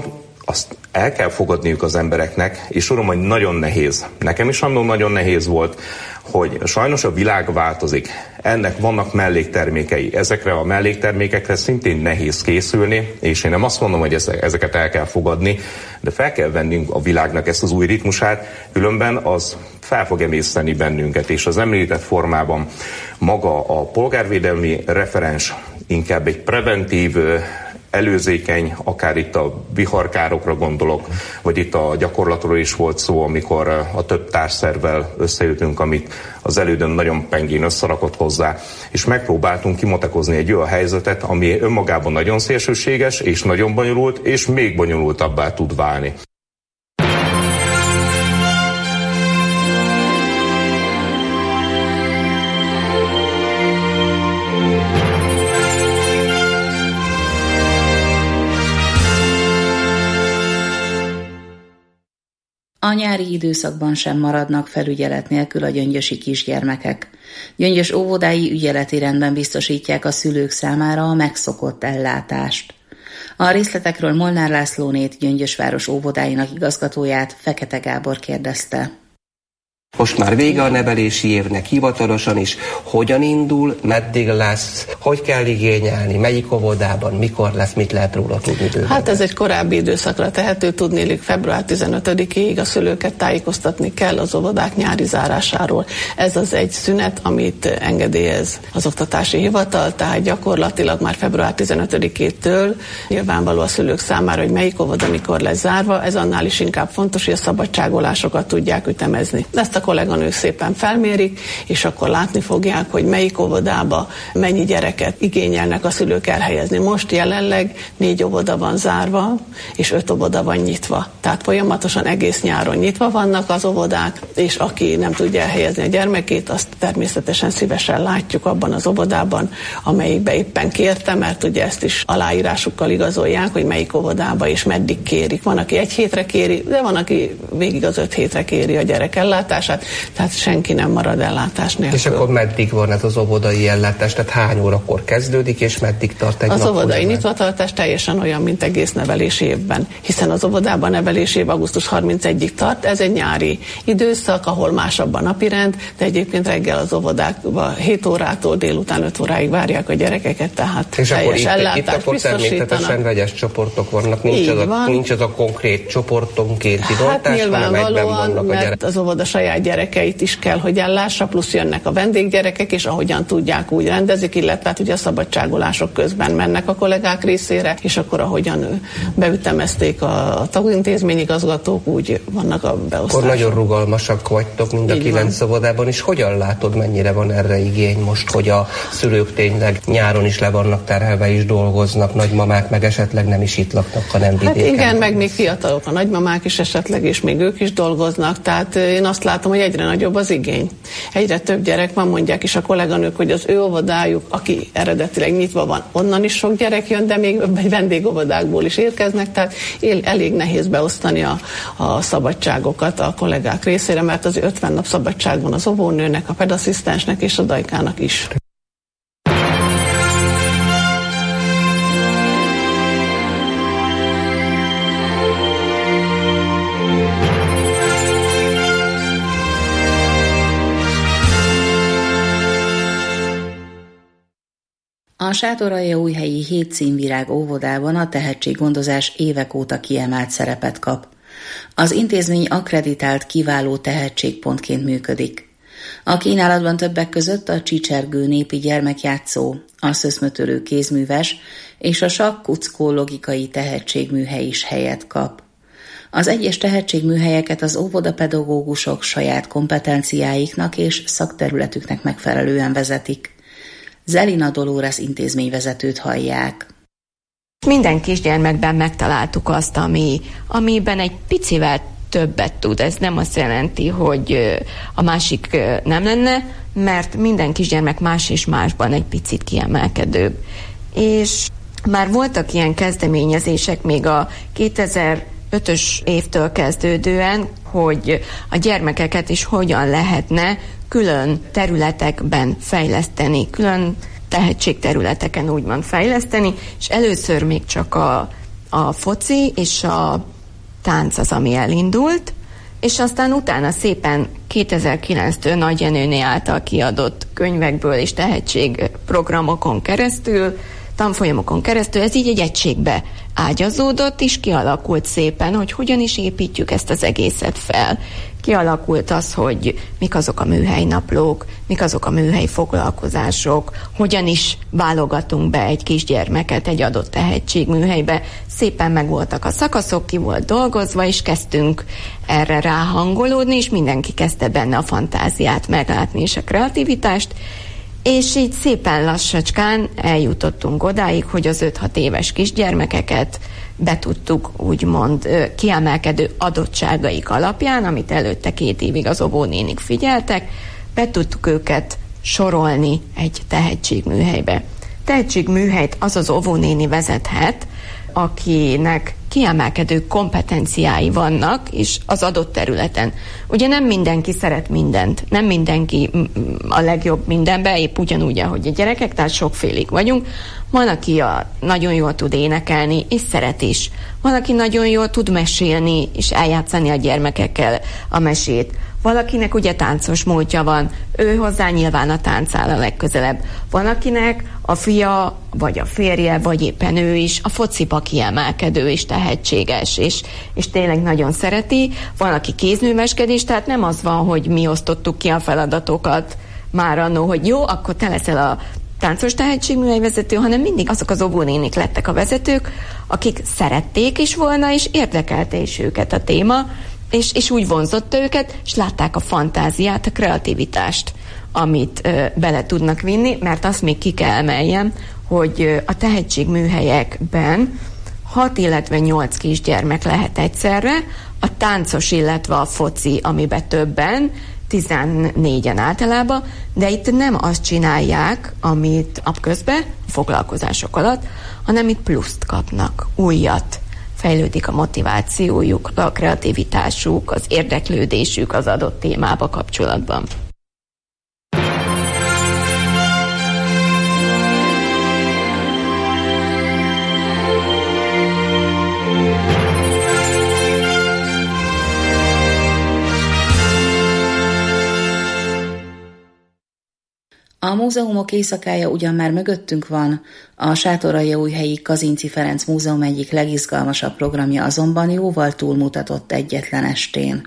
azt el kell fogadniuk az embereknek, és tudom, hogy nagyon nehéz. Nekem is annól nagyon nehéz volt, hogy sajnos a világ változik. Ennek vannak melléktermékei. Ezekre a melléktermékekre szintén nehéz készülni, és én nem azt mondom, hogy ezeket el kell fogadni, de fel kell vennünk a világnak ezt az új ritmusát, különben az fel fog emészteni bennünket, és az említett formában maga a polgárvédelmi referens inkább egy preventív, előzékeny, akár itt a viharkárokra gondolok, vagy itt a gyakorlatról is volt szó, amikor a több társszervvel összejöttünk, amit az elődön nagyon pengén összerakott hozzá, és megpróbáltunk kimotekozni egy olyan helyzetet, ami önmagában nagyon szélsőséges, és nagyon bonyolult, és még bonyolultabbá tud válni. A nyári időszakban sem maradnak felügyelet nélkül a gyöngyösi kisgyermekek. Gyöngyös óvodái ügyeleti rendben biztosítják a szülők számára a megszokott ellátást. A részletekről Molnár Lászlónét, Gyöngyösváros óvodáinak igazgatóját, Fekete Gábor kérdezte. Most már vége a nevelési évnek hivatalosan is. Hogyan indul, meddig lesz, hogy kell igényelni, melyik óvodában, mikor lesz, mit lehet róla tudni bőven? Hát ez egy korábbi időszakra tehető, tudnélik február tizenötödikéig a szülőket tájékoztatni kell az óvodák nyári zárásáról. Ez az egy szünet, amit engedélyez az oktatási hivatal, tehát gyakorlatilag már február tizenötödikétől nyilvánvaló a szülők számára, hogy melyik óvoda mikor lesz zárva, ez annál is inkább fontos, hogy a szabadságolásokat tudják ütemezni. Ezt a kolléganők szépen felmérik, és akkor látni fogják, hogy melyik óvodába mennyi gyereket igényelnek a szülők elhelyezni. Most jelenleg négy óvoda van zárva, és öt óvoda van nyitva. Tehát folyamatosan egész nyáron nyitva vannak az óvodák, és aki nem tudja elhelyezni a gyermekét, azt természetesen szívesen látjuk abban az óvodában, amelyikbe éppen kérte, mert ugye ezt is aláírásukkal igazolják, hogy melyik óvodába és meddig kérik. Van, aki egy hétre kéri, de van, aki végig az öt hétre kéri a gyerek ellátását, tehát senki nem marad ellátás nélkül. És akkor meddig van ez az óvodai ellátás? Tehát hány órakor kezdődik, és meddig tart egy az nap? Az óvodai nyitvatartás teljesen olyan, mint egész nevelési évben, hiszen az óvodában nevelési év augusztus harmincegyedikéig tart, ez egy nyári időszak, ahol másabb a napirend, de egyébként reggel az óvodákban hét órától délután öt óráig várják a gyerekeket, tehát és teljes akkor ellátást itt, itt akkor természetesen vegyes csoportok vannak, nincs az, a, nincs az a konkrét csoportonkénti hát oltás, hanem egyben vannak a gyerekek. Mert az óvoda saját gyerekeit is kell, hogy ellássa, plusz jönnek a vendéggyerekek, és ahogyan tudják, úgy rendezik, illetve hát ugye a szabadságolások közben mennek a kollégák részére, és akkor ahogyan beütemezték a tagintézményigazgatók, úgy vannak a beosztások. Akkor nagyon rugalmasak vagytok mind a így kilenc van. Óvodában, és hogyan látod, mennyire van erre igény most, hogy a szülők tényleg nyáron is le vannak terhelve, is dolgoznak, nagymamák meg esetleg nem is itt laknak, hanem vidéken. Hát igen, meg még fiatalok a nagymamák is esetleg, és még ők is dolgoznak, tehát én azt látom, hogy egyre nagyobb az igény. Egyre több gyerek van, mondják is a kolléganők, hogy az ő óvodájuk, aki eredetileg nyitva van, onnan is sok gyerek jön, de még vendégóvodákból is érkeznek, tehát elég nehéz beosztani a, a szabadságokat a kollégák részére, mert az ötven nap szabadság van az óvónőnek, a pedasszisztensnek és a dajkának is. A Sátoraljaújhelyi hét Színvirág óvodában a tehetséggondozás évek óta kiemelt szerepet kap. Az intézmény akkreditált kiváló tehetségpontként működik. A kínálatban többek között a Csicsergő népi gyermekjátszó, a Szöszmötörő kézműves és a Sakkuckó logikai tehetségműhely is helyet kap. Az egyes tehetségműhelyeket az óvodapedagógusok saját kompetenciáiknak és szakterületüknek megfelelően vezetik. Zelina Dolores intézményvezetőt hallják. Minden kisgyermekben megtaláltuk azt, ami, amiben egy picivel többet tud. Ez nem azt jelenti, hogy a másik nem lenne, mert minden kisgyermek más és másban egy picit kiemelkedőbb. És már voltak ilyen kezdeményezések még a kétezer-ötös évtől kezdődően, hogy a gyermekeket is hogyan lehetne külön területekben fejleszteni, külön tehetségterületeken úgymond fejleszteni, és először még csak a, a foci és a tánc az, ami elindult, és aztán utána szépen kétezer-kilenctől Nagy Jenőné által kiadott könyvekből és tehetségprogramokon keresztül, tanfolyamokon keresztül, ez így egy egységbe ágyazódott, és kialakult szépen, hogy hogyan is építjük ezt az egészet fel. Kialakult az, hogy mik azok a műhelynaplók, mik azok a műhely foglalkozások, hogyan is válogatunk be egy kisgyermeket egy adott tehetségműhelybe. Szépen megvoltak a szakaszok, ki volt dolgozva, és kezdtünk erre ráhangolódni, és mindenki kezdte benne a fantáziát meglátni, és a kreativitást, és így szépen lassacskán eljutottunk odáig, hogy az öt-hat éves kisgyermekeket be tudtuk úgymond kiemelkedő adottságaik alapján, amit előtte két évig az óvónénik figyeltek, be tudtuk őket sorolni egy tehetségműhelybe. Tehetségműhelyt az az óvónéni vezethet, akinek kiemelkedő kompetenciái vannak, és az adott területen. Ugye nem mindenki szeret mindent, nem mindenki a legjobb mindenben, épp ugyanúgy, ahogy a gyerekek, tehát sokfélék vagyunk. Van, aki a, nagyon jól tud énekelni, és szeret is. Van, aki nagyon jól tud mesélni, és eljátszani a gyermekekkel a mesét. Valakinek ugye táncos múltja van, ő hozzá nyilván a tánc áll a legközelebb. Van, akinek a fia, vagy a férje, vagy éppen ő is a fociba kiemelkedő és tehetséges, és, és tényleg nagyon szereti. Van, aki kézműveskedés, tehát nem az van, hogy mi osztottuk ki a feladatokat már annó, hogy jó, akkor te leszel a táncos tehetségműhelyvezető, hanem mindig azok az óvónénik lettek a vezetők, akik szerették is volna, és érdekelte is őket a téma, és, és úgy vonzotta őket, és látták a fantáziát, a kreativitást, amit ö, bele tudnak vinni, mert azt még ki kell emeljem, hogy ö, a tehetségműhelyekben hat, illetve nyolc kisgyermek lehet egyszerre, a táncos, illetve a foci, amiben többen, tizennégyen általában, de itt nem azt csinálják, amit napközben, a foglalkozások alatt, hanem itt pluszt kapnak, újat. Fejlődik a motivációjuk, a kreativitásuk, az érdeklődésük az adott témába kapcsolatban. A múzeumok éjszakája ugyan már mögöttünk van, a Sátoraljaújhelyi Kazinczy Ferenc Múzeum egyik legizgalmasabb programja azonban jóval túlmutatott egyetlen estén.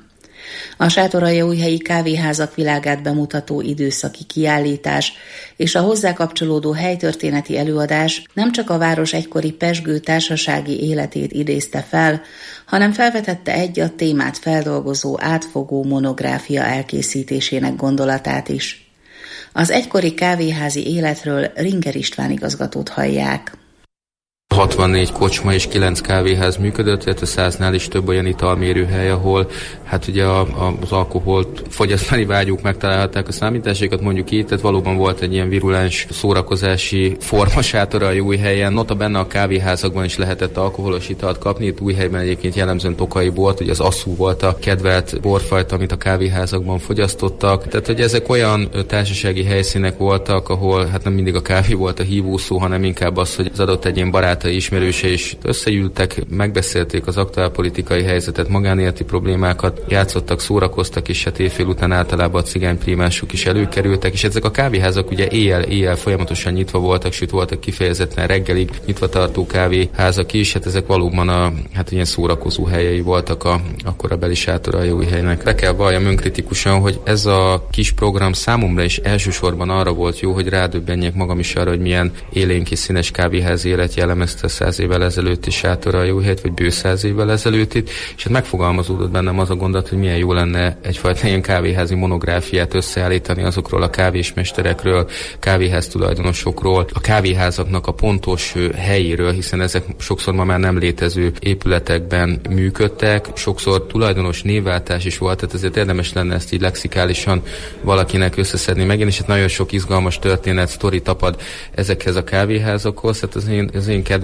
A Sátoraljaújhelyi kávéházak világát bemutató időszaki kiállítás és a hozzá kapcsolódó helytörténeti előadás nem csak a város egykori pezsgő társasági életét idézte fel, hanem felvetette egy a témát feldolgozó átfogó monográfia elkészítésének gondolatát is. Az egykori kávéházi életről Ringer István igazgatót hallják. hatvannégy kocsma és kilenc kávéház működött, illetve száznál is több olyan italmérőhely, ahol hát ugye a, a, az alkoholt fogyasztani vágyók megtalálhatták a számításaikat, mondjuk így, tehát valóban volt egy ilyen virulens szórakozási forma Sátoraljaújhelyen. Nota benne a kávéházakban is lehetett alkoholos italt kapni, itt Újhelyben egyébként jellemzően tokai volt, ugye az asszú volt a kedvelt borfajta, amit a kávéházakban fogyasztottak. Tehát, hogy ezek olyan társasági helyszínek voltak, ahol hát nem mindig a kávé volt a hívószó, hanem inkább az, hogy az adott egyén barátai, ismerőse is összeültek, megbeszélték az aktuálpolitikai helyzetet, magánéleti problémákat, játszottak, szórakoztak, és hát éjfél után általában a cigányprímások is előkerültek, és ezek a kávéházak ugye éjjel-éjjel folyamatosan nyitva voltak, sőt voltak kifejezetten reggelig nyitva tartó kávéházak is, hát ezek valóban a hát ilyen szórakozó helyei voltak a akkorabeli Sátoraljaújhelynek. Be kell valljam önkritikusan, hogy ez a kis program számomra is elsősorban arra volt jó, hogy rádöbbenjek magam is arra, hogy milyen élénk és színes kávéházi élet jellemezte száz évvel ezelőtt is Sátoraljaújhelyt, vagy bő száz évvel ezelőtt itt, és hát megfogalmazódott bennem az a gondolat, hogy milyen jó lenne egyfajta ilyen kávéházi monográfiát összeállítani azokról a kávésmesterekről, kávéház tulajdonosokról, a kávéházaknak a pontos helyéről, hiszen ezek sokszor ma már nem létező épületekben működtek, sokszor tulajdonos névváltás is volt, tehát ezért érdemes lenne ezt így lexikálisan valakinek összeszedni megint, és hát nagyon sok izgalmas történet, sztori tapad ezekhez a kávéházakhoz, tehát az én, az én kedvenc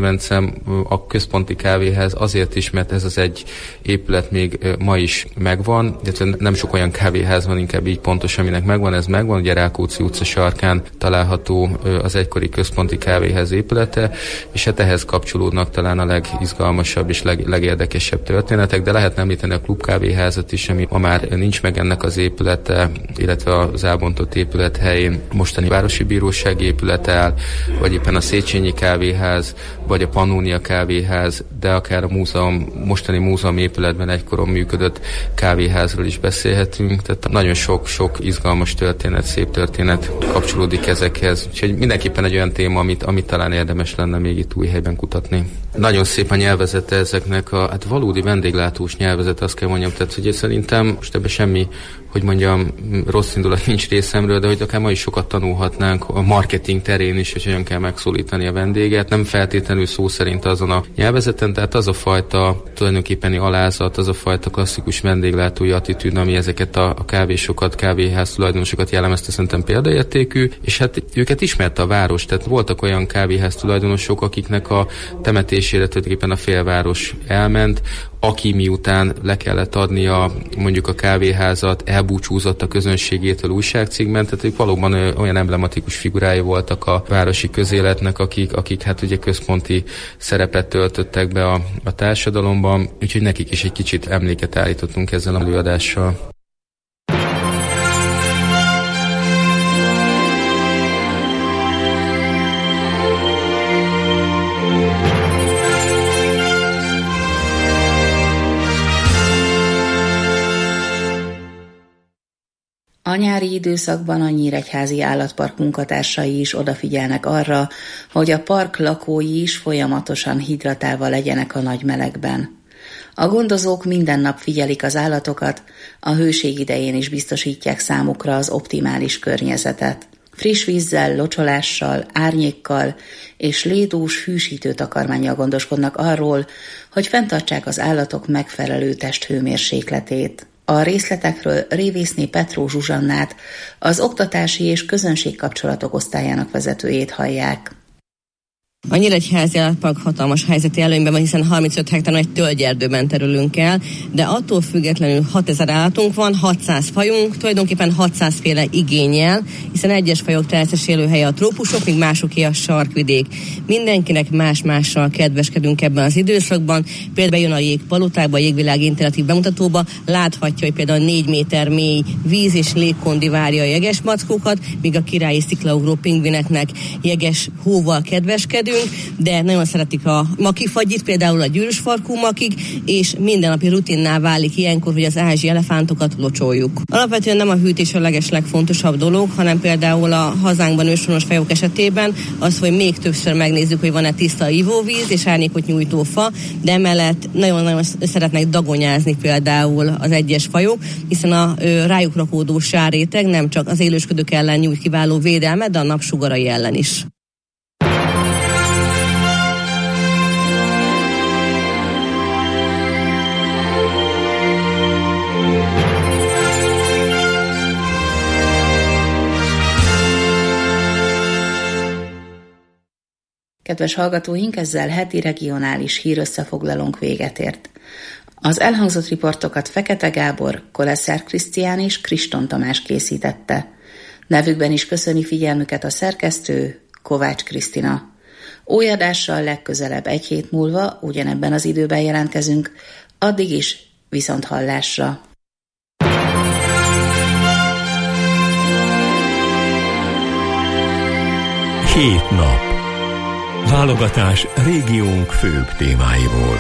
kedvencem a központi kávéház azért is, mert ez az egy épület még ma is megvan, illetve nem sok olyan kávéház van, inkább így pontos, aminek megvan, ez megvan, ugye Rákóczi utca sarkán található az egykori központi kávéház épülete, és hát ehhez kapcsolódnak talán a legizgalmasabb és leg, legérdekesebb történetek, de lehetne említeni a klubkávéházat is, ami ma már nincs meg ennek az épülete, illetve az elbontott épület helyén mostani Városi Bíróság épülete áll, vagy éppen a Széchenyi kávéház, vagy a Pannonia kávéház, de akár a múzeum, mostani múzeum épületben egykoron működött kávéházról is beszélhetünk, tehát nagyon sok-sok izgalmas történet, szép történet kapcsolódik ezekhez, úgyhogy mindenképpen egy olyan téma, amit, amit talán érdemes lenne még itt Újhelyben kutatni. Nagyon szép a nyelvezete ezeknek a hát valódi vendéglátós nyelvezet, azt kell mondjam, tehát hogy szerintem most ebben semmi, hogy mondjam, rossz indulat nincs részemről, de hogy akár ma is sokat tanulhatnánk a marketing terén is, hogy hogyan kell megszólítani a vendéget. Nem feltétlenül szó szerint azon a nyelvezeten, tehát az a fajta tulajdonképpeni alázat, az a fajta klasszikus vendéglátói attitűd, ami ezeket a, a kávésokat, kávéház tulajdonosokat jellemezte, szerintem példaértékű, és hát őket ismerte a város, tehát voltak olyan kávéház tulajdonosok, akiknek a temetésére tulajdonképpen a félváros elment, aki miután le kellett adnia mondjuk a kávéházat, elbúcsúzott a közönségétől újságcikkben, tehát ők valóban olyan emblematikus figurái voltak a városi közéletnek, akik, akik hát ugye központi szerepet töltöttek be a, a társadalomban, úgyhogy nekik is egy kicsit emléket állítottunk ezzel a előadással. A nyári időszakban a Nyíregyházi Állatpark munkatársai is odafigyelnek arra, hogy a park lakói is folyamatosan hidratálva legyenek a nagy melegben. A gondozók minden nap figyelik az állatokat, a hőség idején is biztosítják számukra az optimális környezetet. Friss vízzel, locsolással, árnyékkal és lédús hűsítő takarmánnyal gondoskodnak arról, hogy fenntartsák az állatok megfelelő testhőmérsékletét. A részletekről Révészné Petró Zsuzsannát, az Oktatási és Közönségkapcsolatok osztályának vezetőjét hallják. A Nyíregyházi Állatpark hatalmas helyzeti előnyben van, hiszen harmincöt hektár egy tölgyerdőben terülünk el, de attól függetlenül hatezer állatunk van, hatszáz fajunk, tulajdonképpen hatszáz féle igénnyel, hiszen egyes fajok természetes élőhelye a trópusok, míg másoké a sarkvidék. Mindenkinek más-mással kedveskedünk ebben az időszakban. Például jön a jégpalotákba, a Jégvilág interaktív bemutatóba, láthatja, hogy például négy méter mély víz és légkondi várja a jeges mackókat, míg a királyi sziklaugró pingvineknek jeges hóval kedveskedünk, de nagyon szeretik a makifagyit, például a gyűrűsfarkú makik, és mindennapi rutinná válik ilyenkor, hogy az ázsiai elefántokat locsoljuk. Alapvetően nem a hűtés a leges legfontosabb dolog, hanem például a hazánkban őshonos fajok esetében az, hogy még többször megnézzük, hogy van-e tiszta ivóvíz és árnyékot nyújtó fa, de emellett nagyon-nagyon szeretnek dagonyázni például az egyes fajok, hiszen a ö, rájuk rakódó sárréteg nem csak az élősködők ellen nyújt kiváló védelmet, de a napsugarai ellen is. Kedves hallgatóink, ezzel heti regionális hírösszefoglalónk véget ért. Az elhangzott riportokat Fekete Gábor, Koleszár Krisztián és Kriston Tamás készítette. Nevükben is köszöni figyelmüket a szerkesztő, Kovács Krisztina. Új adással legközelebb egy hét múlva ugyanebben az időben jelentkezünk, addig is viszont hallásra. Hét nap. Válogatás régiónk főbb témáiból.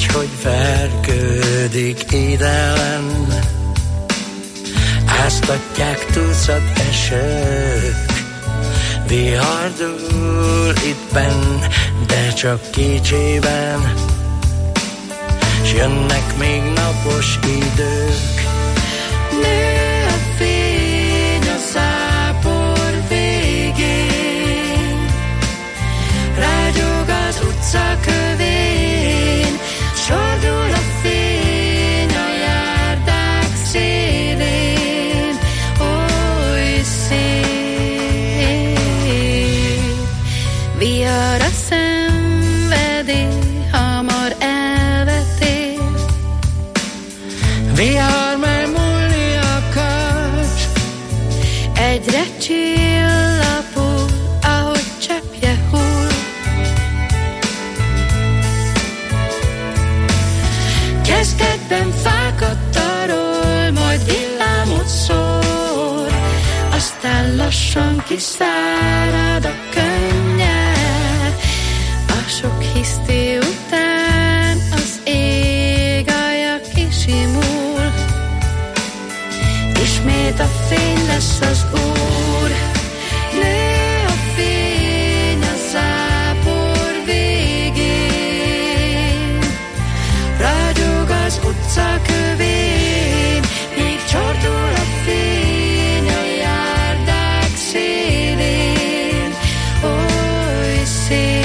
úgy, hogy vergődik idelen, áztatják tucat esők, vihar dúl itt benn, de csak kicsiben, s jönnek még napos idők. Nő a fény a zápor végén, rágyog az utca kövén, sordul a fény a járdák szélén, oly szép. Vihar a szenvedély, hamar elvetél, vihar már múlni akar, egyre csillapul, ahogy cseppje hull. Kezdetben fákat tarol, majd villámot szór, aztán lassan kiszárad a könnyel. A sok hiszti után az ég alja kisimul, ismét a fény lesz az úr. Nő a fény a zápor végén, rágyog az utca kövén, míg csordul a fény a járdák szélén, oly szép.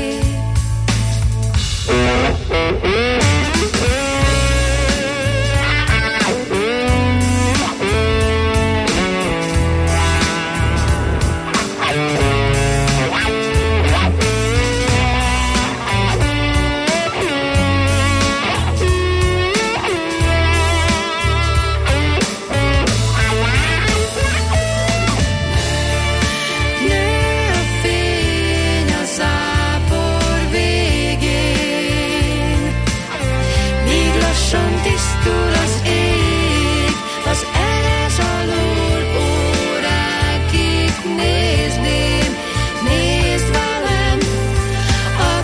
Tisztul az ég, az ez alól órákig nézném, nézd velem a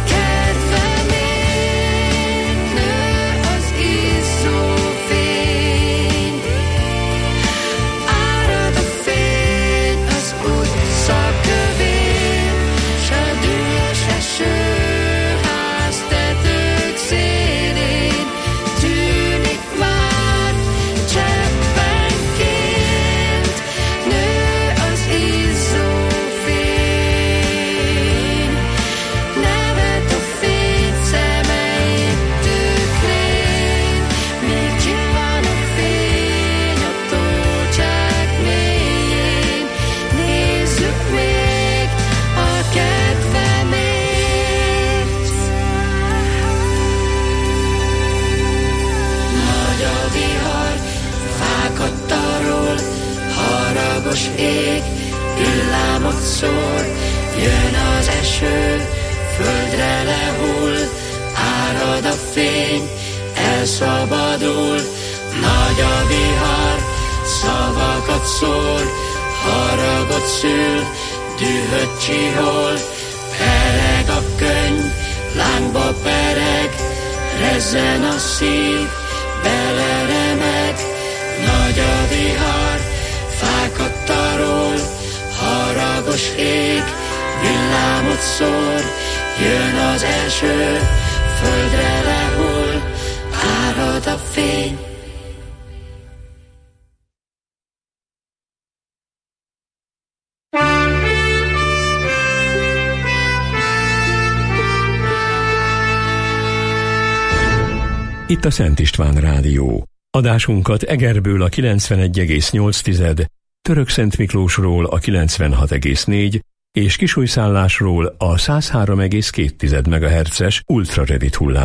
kedvemért. Nő az izzó fény, árad a fény az utca kövén, s a dühös eső háztetők szélén tűnik már cseppenként. Nő az izzó fény, nevet a fény szemeit tükrén, míg csillan a fény a tócsák mélyén. Nézzük még a kedvemért. Nagy a vihar, fákat tarol, haragos ég, villámot szór, jön az eső, földre lehull, árad a fény, elszabadul. Nagy a vihar, szavakat szól, haragot szül, dühöt csihol, pereg a könny, lángba pereg, rezzen a szív, beleremeg. Nagy a vihar, fákat tarol, haragos ég, villámot szór, jön az eső, földre lehull, árad a fény. Itt a Szent István Rádió. Adásunkat Egerből a kilencvenegy egész nyolc, Törökszent Miklósról a kilencvenhat egész négy és Kisújszállásról a száz három egész két megahertzes ultrarövid hullám